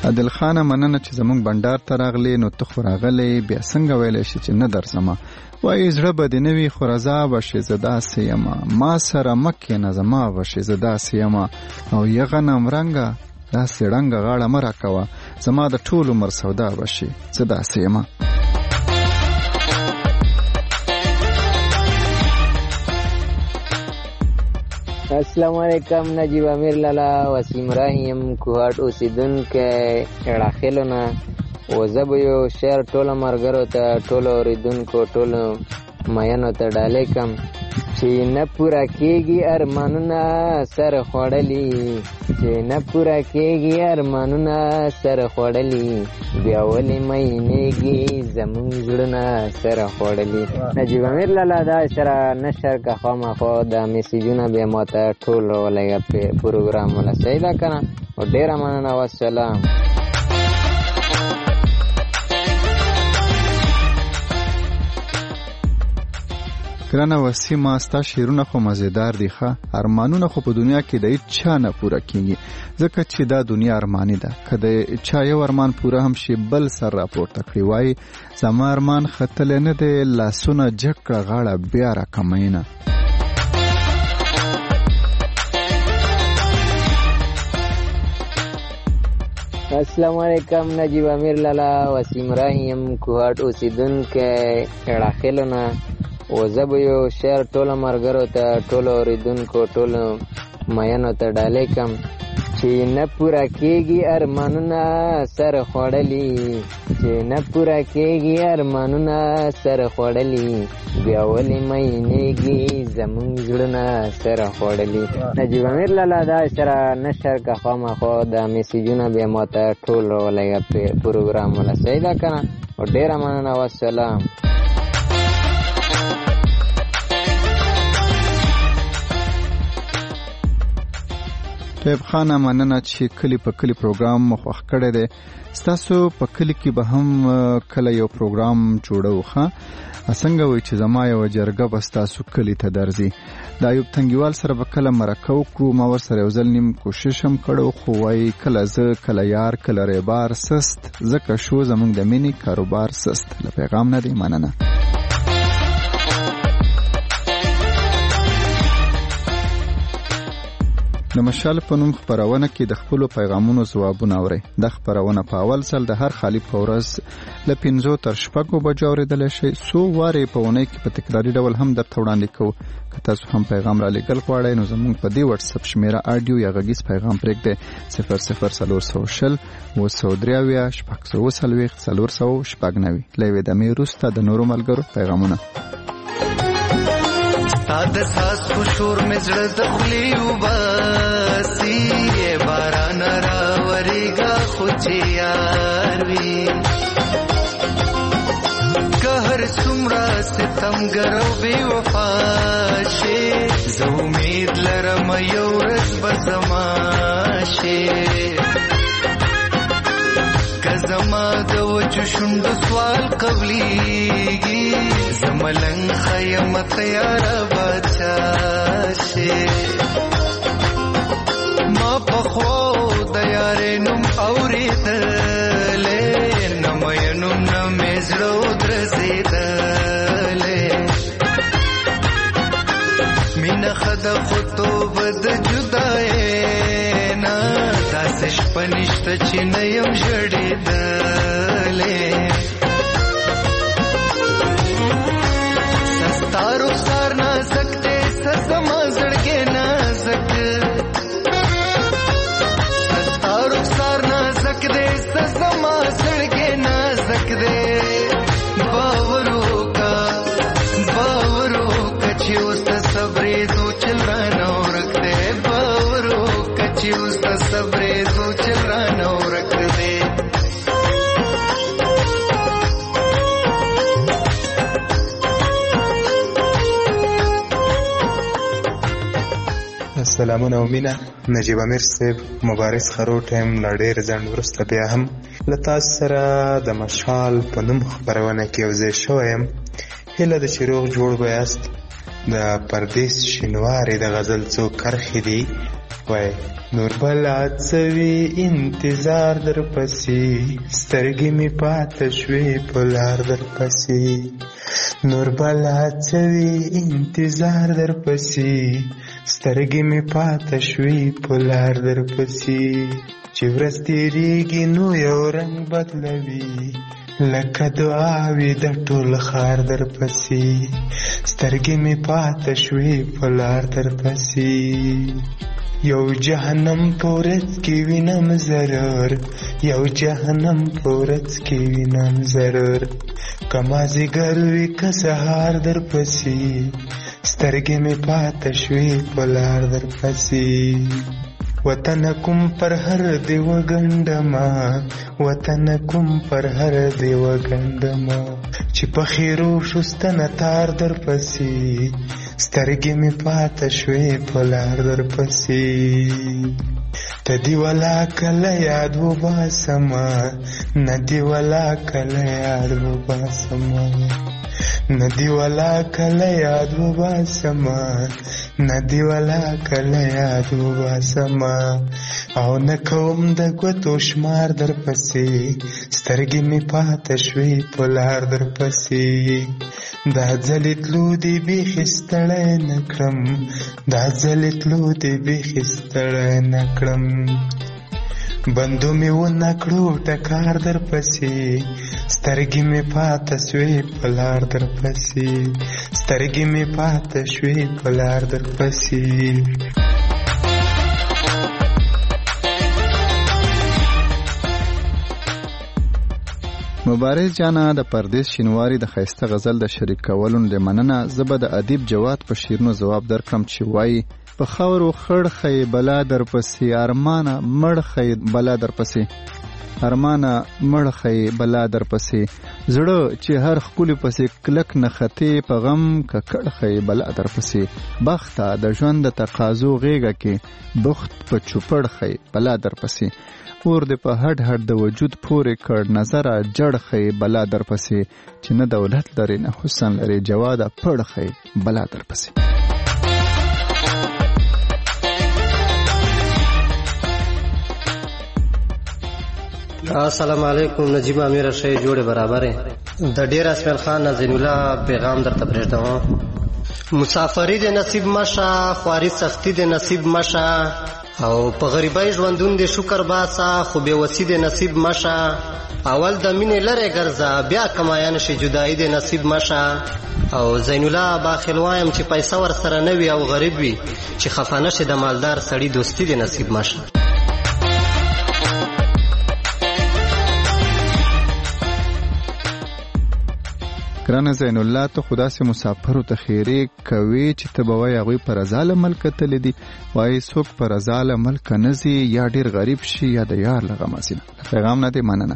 عادل خان مننه چې زمونږ بندر ته راغلی، نو ته خو راغلی بیا څنګه ویلی شي چې نه درځمه؟ وایي زړه به دې نه وي خو رضا به شي زه داسې یمه، ما سره مه کښېنه زما به شي زه داسې یمه، او یه غنم رنګه داسې ړنګه غاړه مه راکوه، زما د ټول عمر سودا به شي زه داسې یمه. السلام علیکم، نجیب امیر لالا وسیم راهیم کوهاټ اوسیدونکی اړاخیلو نه. و زه به یو شعر ټولو ملګرو ته، ټولو اورېدونکو، ټولو مینو ته ډالۍ کم چې نه پوره کېږي ارمانونه سر خوړلي، چې نه پوره کېږي ارمانونه سر خوړلي، بیا ولې مینېږي زمونږ زړونه سر خوړلي. نجیب امیر لالا دا سره نشر که خامخا دا میسیجونه بیا ماته ټول راولېږه پروګرام ولا صحیح ده که نه؟ او ډېره مننه، والسلام. ګرانه وسیمه، ستا شعرونه خو مزیدار دي ښه، ارمانونه خو په دنیا کې د هیچا نه پوره کېږي، ځکه چې دا دنیا ارماني ده. که د چا یو ارمان پوره هم شي بل سر راپورته کړي، وایي زما ارمان ختلی نه دی، لاسونه جګ کړه غاړه بیا راکمینه. السلام علیکم، نجیب امیر لالا وسیم راهیم کوهاټ اوسیدونکی اړاخیلو نه. و زه به یو شعر ټولو ملګرو ته، ټولو اورېدونکو، ټولو مینو ته ډالۍ کم چې نه پوره کېږي ارمانونه سر خوړلي، چې نه پوره کېږي ارمانونه سر خوړلي، بیا ولې مینېږي زمونږ زړونه سر خوړلي. نجیب امیر لالا دا سره نشر که خامخا دا میسیجونه بیا ماته ټول راولېږه پروګرام ولا صحیح ده که نه؟ او ډېره مننه، والسلام. طیب خانه مننه چې کلی په کلی پروګرام مخوخ کړی دی. ستاسو په کلی کې به هم کله یو پروګرام جوړو ښه، څنګه وایي چې زما یوه جرګه به ستاسو کلی ته درځي. د ایوب تنګیوال سره به کله مرکه وکړو، ما ورسره یو ځل نیم کوشش هم کړو، خو وایي کله زه کله یار کله ریبار سست، ځکه شو زمونږ د مینې کاروبار سست. له پیغام نه دی مننه. د مشال په نوم خپرونه کې د خپلو پیغامونو ځوابونه اورئ. د خپرونه په اول ځل د هر خالي په ورځ له 5 تر 6 بجو اورېدلی شئ. څو وارې په اونۍ کې په تکراري ډول هم درته وړاندې کوو. که تاسو هم پیغام را لیږل غواړئ نو زموږ په دې وټساپ شمېره اډیو یا غږیز پیغام پرېږدئ 00400 903 640 490. له یوې دمې وروسته د نورو ملګرو پیغامونه. د ساسو شور مې زړه د خولې وباسي، باران راورېږه خو چې یار وي، که هر څومره ستمګر او بې وفا شي، زه امید لرم یو ورځ به زما شي، که زما د وچو شونډو سوال قبلېږي، زه ملنګ ښیم تیاره بچا شي، ما پخوا د یارې نوم اورېدلی، نه مې نوم نه مې زړه ودرځېدلی، مینه ښه ده خو توبه د جدایۍ نه، داسې شپه نشته چې نه یم ژړېدلی، ستا رخسار نازک دی، ستا زما زړګی نازک، ستا رخسار نازک دی، ستا زما زړګی نازک دی، باور وکړه چې اوس د صبرېدو چل رانه ورک دی، باور وکړه چې اوس د صبرېدو چل رانه ورک دی. سلامونه او مینه. نجیب امیر صاحب مبارز خروټ یم. له ډېر ځنډ وروسته بیا هم له تاسو سره د مشال په نوم خپرونه کې یو ځای شوی یم. هیله ده چې روغ جوړ به یاست. د پردیس شینوارې د غزل څو کرښې دي وای نور بلا څوي انتظار در پسې سترګې می پاتې شوې په لار در پسې نور بلا څوي انتظار در پسې سترګې می پاتې شوې په لار در پسې چې ورځ تیریږي نو یو رنگ بدلوي لکه دعاوي د ټول خار در پسې سترګې می پاتې شوې په لار در پسې یو جهنم پورت کې وینم ضرر یو جهنم پورت کې وینم ضرر کما زیګر وی که سهار در پسې سترګې می پاتې شوې په لار در پسې وطن کوم پر هر دی وګندما وطن کوم پر هر دی وګندما چې په خیرو شستنه تار در پسې سترګې می پاتې شوې په لار در پسې تدی ولا کله یاد و باسما ندی ولا کله یاد و باسما ندی ولا کله یاد و باسما ندی ولا کله یاد و باسما او نکوم د ګوتو شمار در پسې سترګې می پاتې شوې په لار در پسې دا ځلې تلو دې بیخي ستړی نه کړم دا ځلې تلو دې بیخي ستړی نه کړم بندو می ونه کړو ټکار در پسې سترګې می پاتې شوې په لار در پسې سترګې می پاتې شوې په لار در پسې مبارز جانا د پردیس شینواری د خیسته غزل د شریک کولو د مننه زبه د ادیب جواد په شیرونو جواب درکړم چې وایي په خاورو خړ خې بلا در پسې ارمانه مړ خې بلا در پسې ارمانه مړ خې بلا در پسې زړه چې هر خولي پسې کلک نه خطې په غم ککړ خې بلا در پسې بخته د ژوند د تقاضو غېږه کې بخت په چوپړ خې بلا در پسې اور د په هډ هډ د وجود پورې کړ نظره جړ خې بلا در پسې چې نه دولت لري نه حسن لري جواده پړ خې بلا در پسې السلام علیکم نجیب امیر شې جوړه برابرې د ډیر اسمل خان زین الله پیغام درته پرېږدم مسافری د نصیب مشه خواري سختی د نصیب مشه او په غریبای ژوندون د شکر باسا خو به وسی د نصیب مشه اول د مینې لره ګرځا بیا کمایان شي جدای د نصیب مشه او زین الله باخلوایم چې پیسې ور سره نه وي او غریب وي چې خفانه شه د مالدار سړی دوستی د نصیب مشه ګرانه زین الله ته خدا سي مسافرو ته خیره کوي چې ته به وای هغه پر ازاله ملک تل دي وای څوک پر ازاله ملک نزي یا ډیر غریب شي یا د یار لغه ماسینه پیغام نه دی مننه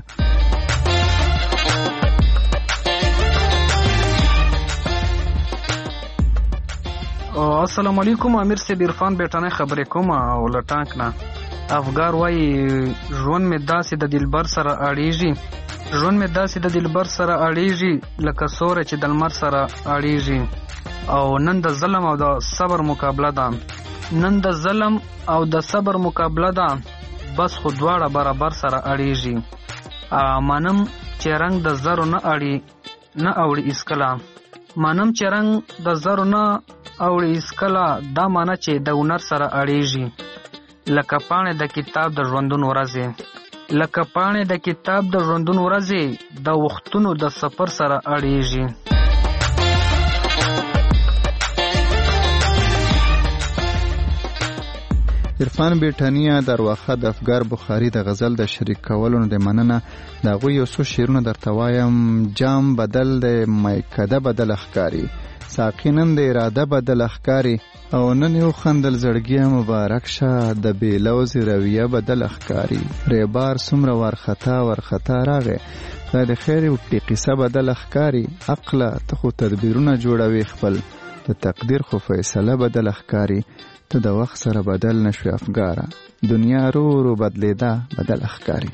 السلام علیکم امیر سید عرفان بیٹانه خبرې کوم او لټانک نه افغار وای ژوند می داسې د دلبر سره اړیږي ژوند می داسې د دلبر سره اړیږي لکه سوره چې د لمر سره اړیږي او نن د ظلم او د صبر مقابله ده نن د ظلم او د صبر مقابله ده بس خو دواړه برابر سره اړیږي مانم چې رنگ د زرو نه اوړي اسکلا مانم چې رنگ د زرو نه اوړي اسکلا دا معنی چې د هنر سره اړیږي لکه پاڼې د کتاب د ژوندون ورځې لکه پاڼې د کتاب د ژوندون ورځې د وختونو د سفر سره اړیږي عرفان بیٹانیا درواخه د افغار بخاری د غزل د شریک کولو د مننه د غو یو څو شیرونه درته وایم جام بدل د مایکده بدل اخکاری ساقینن د اراده بدل اخکاری او نن یو خندل زړګي مبارک شه د بیلوز رویه بدل اخکاری ریبار سمره ورخطا راغې د خیر او قصه بدل اخکاری عقل ته خو تدبیرونه جوړوي خپل د تقدیر خو فیصله بدل اخکاری ته د وخت سره بدل نشوي افګاره دنیا رو بدلیدا بدل اخکاری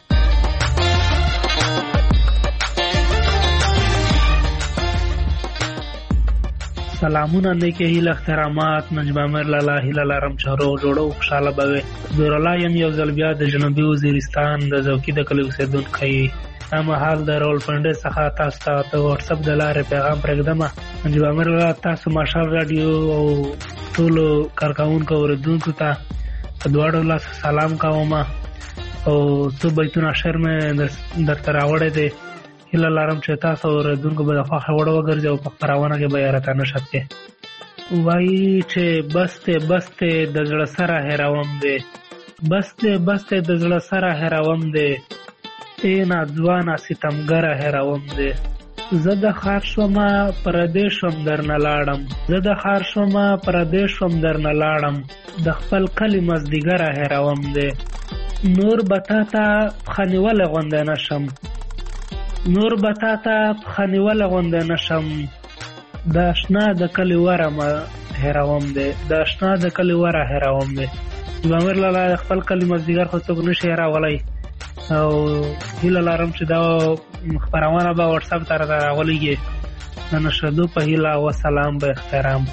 سلامونه نیکې هیله احترامات نجیب امیر لالا هیله لرم چې روغ جوړ او خوشحاله به وي. دورالله یم یو ځل بیا د جنوبي وزیرستان د ذوقي د کلي اوسېدونکی. دا مهال د راولپنډۍ څخه تاسو ته د واتساپ د لارې پیغام پرېږدم. نجیب امیر لالا تاسو ماشال راډیو او ټولو کارکوونکو اورېدونکو ته په دواړو لاسو سلام کوم او څو بیتونه شعر مې درته راوړی دی. هیله لرم چې تاسو اورېدونکو به د خوښې وړ وګرځي او په خپرونه کې به یې راته نشد کې. وایي چې بس دی د زړه سره هېروم دی، بس دی د زړه سره هېروم دی، ای ناځوانه ستمګره هېروم دی. زه د ښار شومه پردی شوم درنه لاړم، زه د ښار شومه پردی شوم درنه لاړم، د خپل کلي مازدیګره هېروم دی. نور به تا ته پښه نیولی غوندی نشم، نور به تا ته پښه نیولی غوندی نشم، د اشنا د کلي وره مه هېروم دی، د اشنا د کلي وره هېروم دی. نجیب امیر لالا د خپل کلي مازدیګر خو څوک نشي هېرولی او هیله لرم چې دا خپرونه به واتساپ ته راته راولېږي. د نشدو په هیله وسلام به احترام.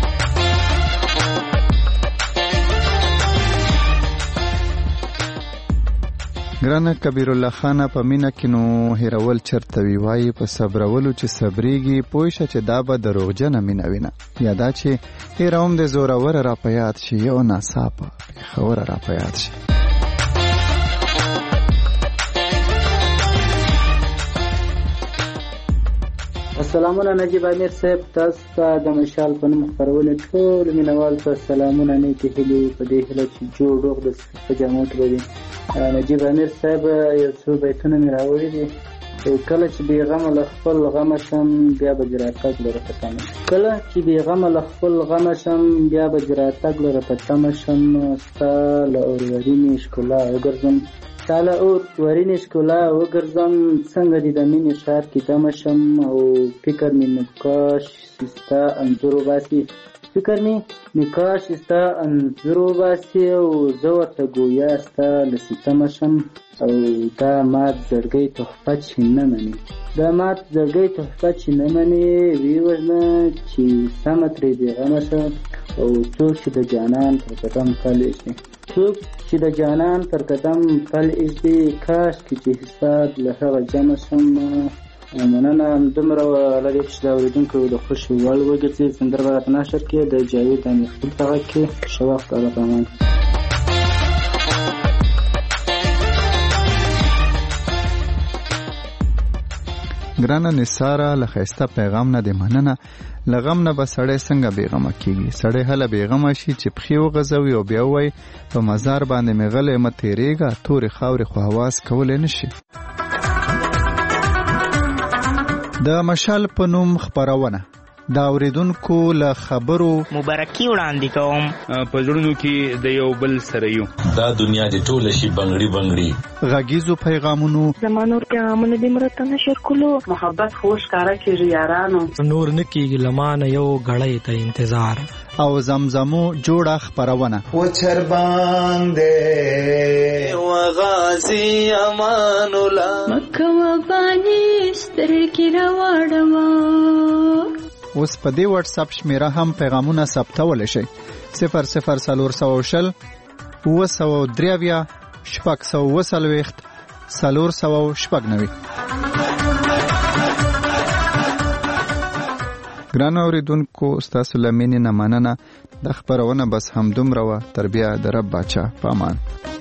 ګرانه کبیر الله خانه په مینا کې نو هیرول چرته وی وای په صبرولو چې صبرېږي پوه شه چې دا به دروغجنه مینا وینه یا دا چې هیروم د زورور را پیاد شي یو ناصافه خبره را پیاد شي. سلامونه نجیب امیر صاحب، تاسو ته د مشال په نوم خپرونه ټول مینوال ته سلامونه نیکې هیلې په دې هیله چې جوړ روغ د په جامو کې به وي. نجیب امیر صاحب یو څو بیتونه مې راوړي دي. کله چې بېغمه له خپل غمه شم بیا به دې راتګ لره په تمه شم، کله چې بېغمه له خپل غمه شم بیا به دې راتګ لره په تمه شم، ستا له اورورینې ښکلا وګرځم، ستا له اورورینې ښکلا وګرځم، څنګه دې د مینې ښار کې دمه شم او فکر مې نکاش ستا انځور وباسي، فکر مې نکاش ستا انځور وباسي او زه ورته ګویا ستا له ستمه شم او دا مات زړګی تحفه چې نه مني، دا مات زړګی تحفه چې نه مني وی وژنه چې سمه ترې بېغمه شه او څوک چې د جانان پر قدم پل ایږدي، څوک چې د جانان پر قدم پل ایږدي، کاش کې چې حساب له هغه جمع شم. مننه همدومره لري چې د اورېدونکو د خوښې وړ وګرځي. سندره به راته نشر کې د جاوید امیرخېل په غږ کې. ښه وخت الله پامان. ګرانه نثاره له ښایسته پیغام نه دې مننه. له غم نه به سړی څنګه بېغمه کېږي، سړی هله بېغمه شي چې پښې وغځوي او بیا ووایي په مزار باندې مې غلی مه تېرېږه، تورې خاورې خو هواز کولی نه شي. د مشال په نوم خپرونه د اورېدونکو له خبرو مبارکي وړاندې کوم. په زړونو کې د یو بل سره یو، دا دنیا دې ټوله شي بنګړي بنګړي. غږیزو پیغامونو زمانور پیغامونه دې مرته نشر کولو، محبت خوش کاره کېږي یارانو، نور نه کېږي لمانه یو غړی ته انتظار او زمزمو جوړه خپرونه و چرباندې و غازی امان الله مکه و بانی سترګې راوړم. اوس په دې واتس اپ شمیره هم پیغامونه ثبتولی شئ 0040 903 640 490. ګران اوریدونکو ستاسو له مینې نه مننه. د خپرونه بس همدومره وه. تر بیا د رب باچا په امان.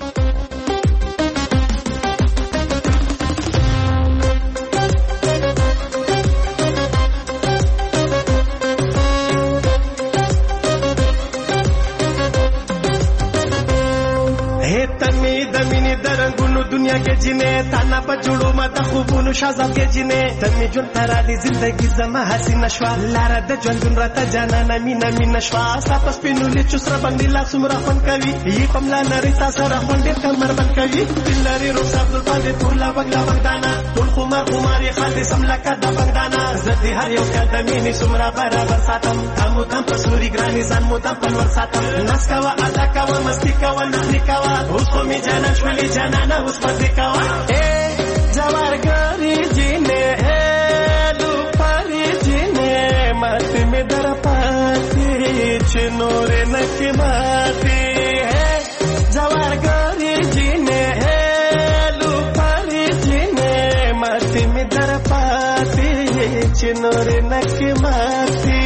دنیا کې جنې تانا په جوړو ما د خوبونو شازم کې جنې تمې جون ترالي زندگی زما حسینه شوا لاره د ژوندون راته جانانه مینا مینا شوا ستا سپینو لیچو سره باندې لا څومره خوند کوي یې پملا لري تا سره خوند ډېر کمر بند کوي دل لري روسا عبد القادر ټولا وګلا وګدانا ټول خمار خالي سملکه د وګدانا زدي هر یو کال د مینې څومره برابر ساتم همو تم په سوري ګراني ځان مو تم په ور ساتم ناس کوا ادا کوا مستی کوا نخري کوا اوس خو می جانان شولې جانانه اوس مزه کوا جوارګری جنې لو پاري جنې مات می در نکی ماتی جوارگاری جینه لو پاری جینه ماتی می در پاتی چنور نکی ماتی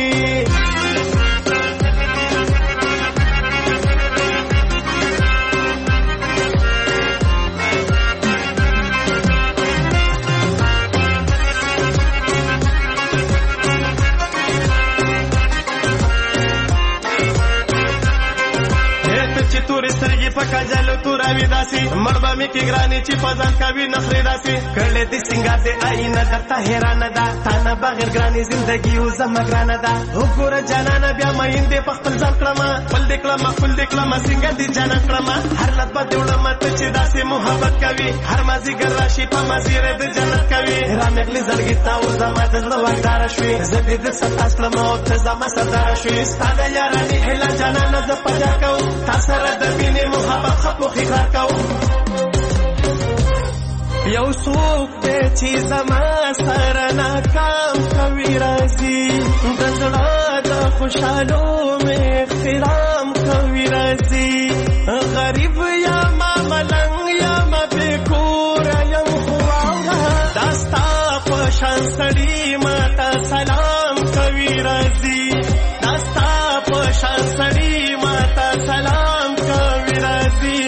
پکا جلو تو راوی داسی مربا می کی گرانی چی فزان کوي نخری داسی کله دې سنگار دې آینه درته حیران ده تانا بغیر گرانی زندگی او زما ګرانه ده وګوره جانانه بیا مې دې په خپل ځان کړم خپل دې کړم څنګه دې جانا کړم هر لږ په دیوړم ته چې داسې محبت کوي هر مازی ګر راشي په مازی رې دې جنت کوي را مګلې زړګي تا او زما د زړه وکړه شوي زه دې ستاس کړم او ته زما سردار شوي ستاده یارانه هله جانانه ز پجا کو تاسو را د مینې محبت خپو خیرار کو یو څوک دې چې زما سره ناکام کوي راځي د زړه د خوشحالو مې احترام کوي راځي غریب یا ما ملنګ یا ما بېکور یم خو واوره دا ستا په شان سړي ماته سلام کوي راځي دا ستا په شان سړي ماته سلام کوي راځي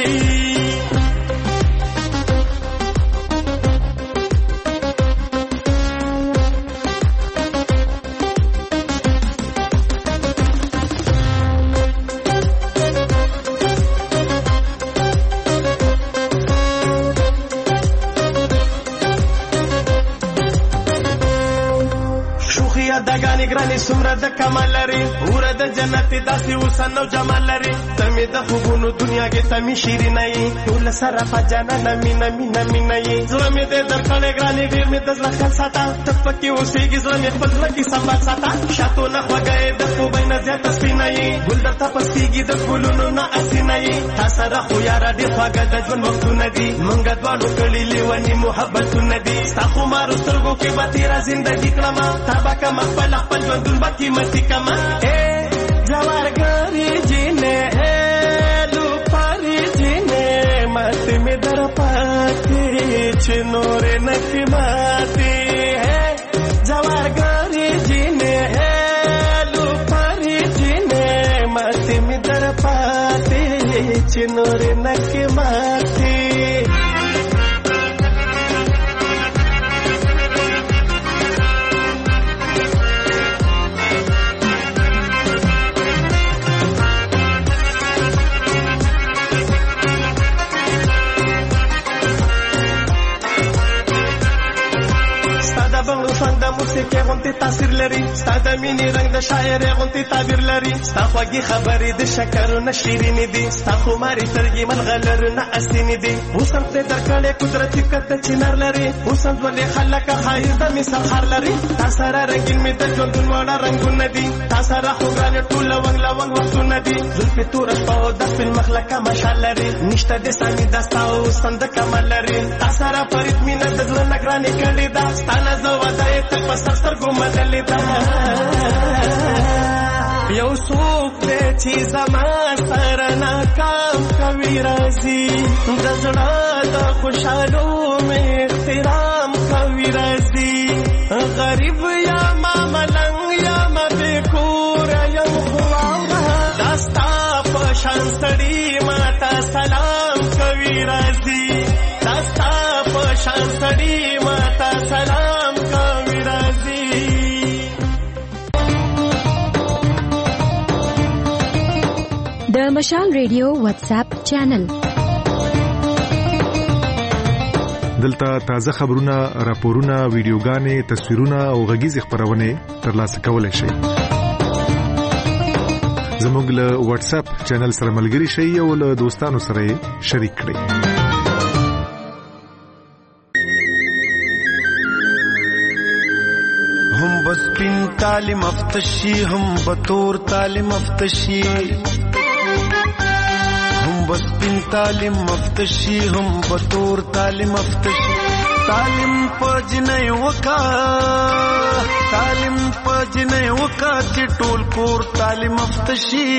دګانی ګرانی سمره د کمال لري ور د جنت داسي وسنو جمال لري تمه د خوبونو دنیا کې تمه شیرینه ای ټول سره فجانا نمینا مینا مینا ای زړه مې د درکنه ګرانی ډیر مې د زړه خل ساته تپکی اوسېږي زړه مې خپل ځل کې سمبال ساته شاتو نه خوګې د خوبې نه زیات سپینه ای ګل د تپسېږي د ګلونو نه اسینه ای تاسو را خو یار دې خوګه د ژوند وختونه دي مونږ دوانو کړي لیونی محبتونه دي تاسو مارو سترګو کې به تیرا ژوندۍ کړم تابا کا خپل خپل ژوندون به قیمتي کما جوارګری جینې لو پاری جینې ماته مې در پاتې چې نور نه کی ماتې جوارګری جینې لو پاری جینې ماته مې در پاتې چې نور نه کی ماتې موسیقي غونتی تاثیر لري ستا د مینې رنگ د شاعر غونتی تعبیر لري ستا خوږې خبرې د شکرونه شیرینې دي ستا خمارې سترګې ملغلرونه اسینې دي اوس هم پرې درکړې قدرتي کته چنار لري اوس هم ځوانې خلکه ښایست د مثال خار لري تا سره رنګین مې د ژوندون واړه رنګونه دي تا سره خو ګرانې ټول لونګ لونګ وختونه دي زلفې توره شپه او د سپین مخ لکه مشال لري نشته د سامي دا ستا اوس هم د کمال لري تا سره فرید مینه د زړه نه ګرانې کړې ده ستا نه زه وعده یې تک په سر سترګو منلې ده یو څوک دی چې زما سره ناکام کوي راځي د زړه د خوشحالو مې احترام کوي راځي غریب یا ما ملنګ یا ما بېکور یم خو واوره دا ستا په شان سړي ماته سلام کوي راځي دا ستا په شان سړي ماته سلام کوي راځي د مشال ریډیو واتس اپ چینل دلته تازه خبرونه، راپورونه، ویډیوګانې، تصویرونه او غږیز خبرونه ترلاسه کولای شئ. زموږ له واتس اپ چینل سره ملګري شئ او له دوستانو سره شریک کړئ. هم بس پین تعلیم افتشی هم بطور تعلیم افتشی هم بس پین تعلیم افتشی هم بطور تعلیم افتشی تعلیم پجنې وکا تعلیم پجنې وکا چې ټول کور تعلیم افتشي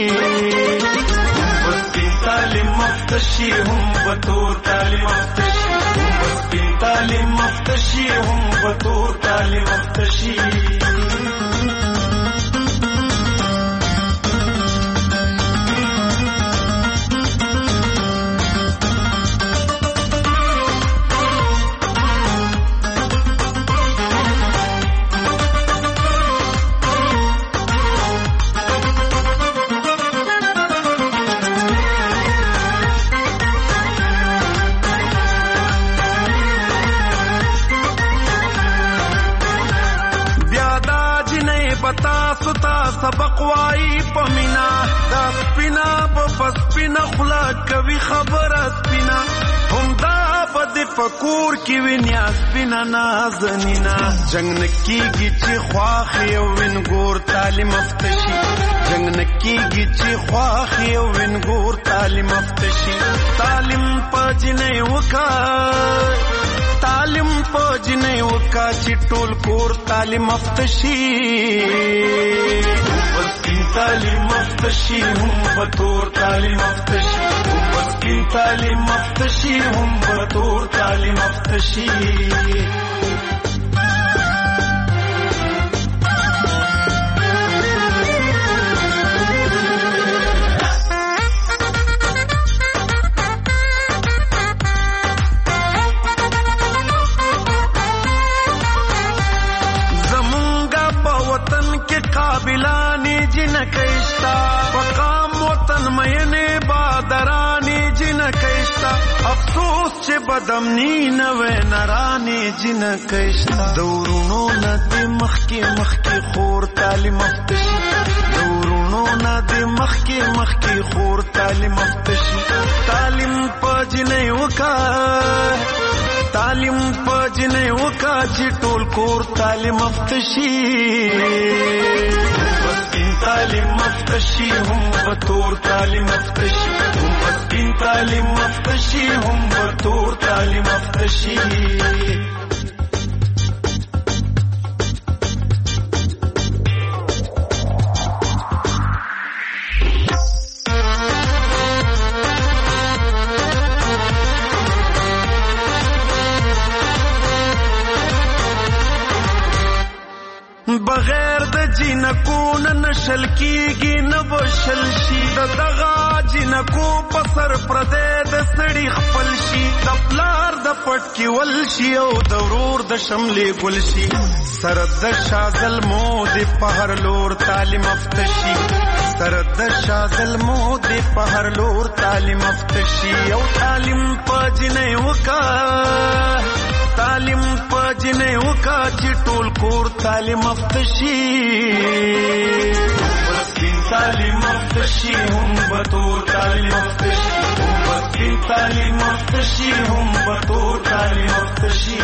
بسکین تعلیم افتشي هم بطور تعلیم افتشي بسکین تعلیم افتشي هم بطور تعلیم افتشي سبق وای پمینا دا سپینا پسپینا خلا کوي خبره سپینا هم دا بد فکور کی وینیا سپینا نازنینا جنگ نکیږي چې خواخ یو وینګور تعلیم افتشي جنگ نکیږي چې خواخ یو وینګور تعلیم افتشي تعلیم پجنې وکا تعلیم پجنې وکا چې ټول کور تعلیم افتشي بسکین تعلیم افتشي هم بطور تعلیم افتشي بسکین تعلیم افتشي هم بطور تعلیم افتشي قابلانی جن کشتا وقام وطن مینه بادرانی جن کشتا افسوس چه بدمنی نوے نرانی جن کشتا دورونو ندی مخی مخی خور تعلیم افتشی دورونو ندی مخی مخی خور تعلیم افتشی تعلیم پجنې وکا تعلیم پجنې وکا چې ټول کور تعلیم افتشي بسکین تعلیم افتشي هم بطور تعلیم افتشي بسکین تعلیم افتشي هم بطور تعلیم افتشي بغیر د جنکو نشل کیږي نه بشل شي دغه جنکو په سر پردې د سړي خپل شي د پلار د پټ کې ول شي او د ورور د شملې ګل شي سر د شاغل مو د پهر لور تعلیم افتشي سر د شاغل مو د پهر لور تعلیم افتشي او تعلیم پجنې وکا تعلیم پجنې وکا چې ټول کور تعلیم افتشي بسکین تعلیم افتشي هم بطور تعلیم افتشي بسکین تعلیم افتشي هم بطور تعلیم افتشي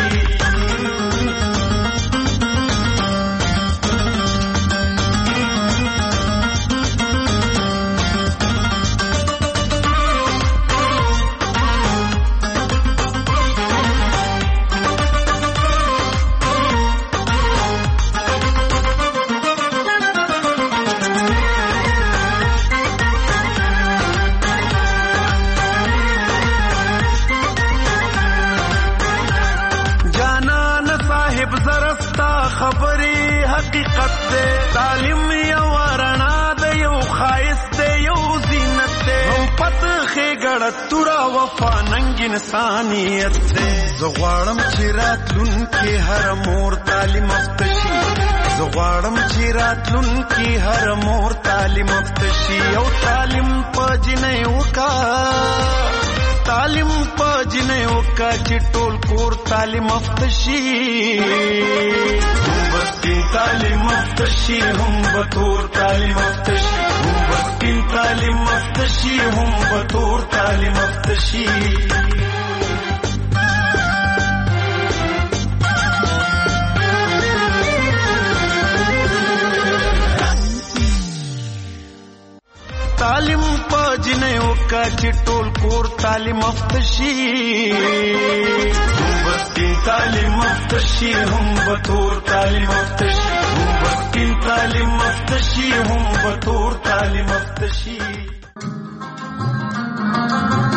خبرې حقیقت دے تعلیم یو رڼا ده یو ښایست ده یو زینت ده هم پتخې ګړه توره وفا ننګ انسانیت ده زه غواړم چې راتلونکې هر مور تعلیم افتشي زه غواړم چې راتلونکې هر مور تعلیم افتشي او تعلیم پجنې وکا تعلیم پجنې وکا چې ټول کور تعلیم افتشي بسکین تعلیم افتشي هم بطور تعلیم افتشي بسکین تعلیم افتشي هم بطور تعلیم افتشي تعلیم پجنې وکا چې ټول کور تعلیم افتشي بسکین مفتشي هم بطور تعلیم مفتشي هم بسکین تعلیم مفتشي هم بطور تعلیم مفتشي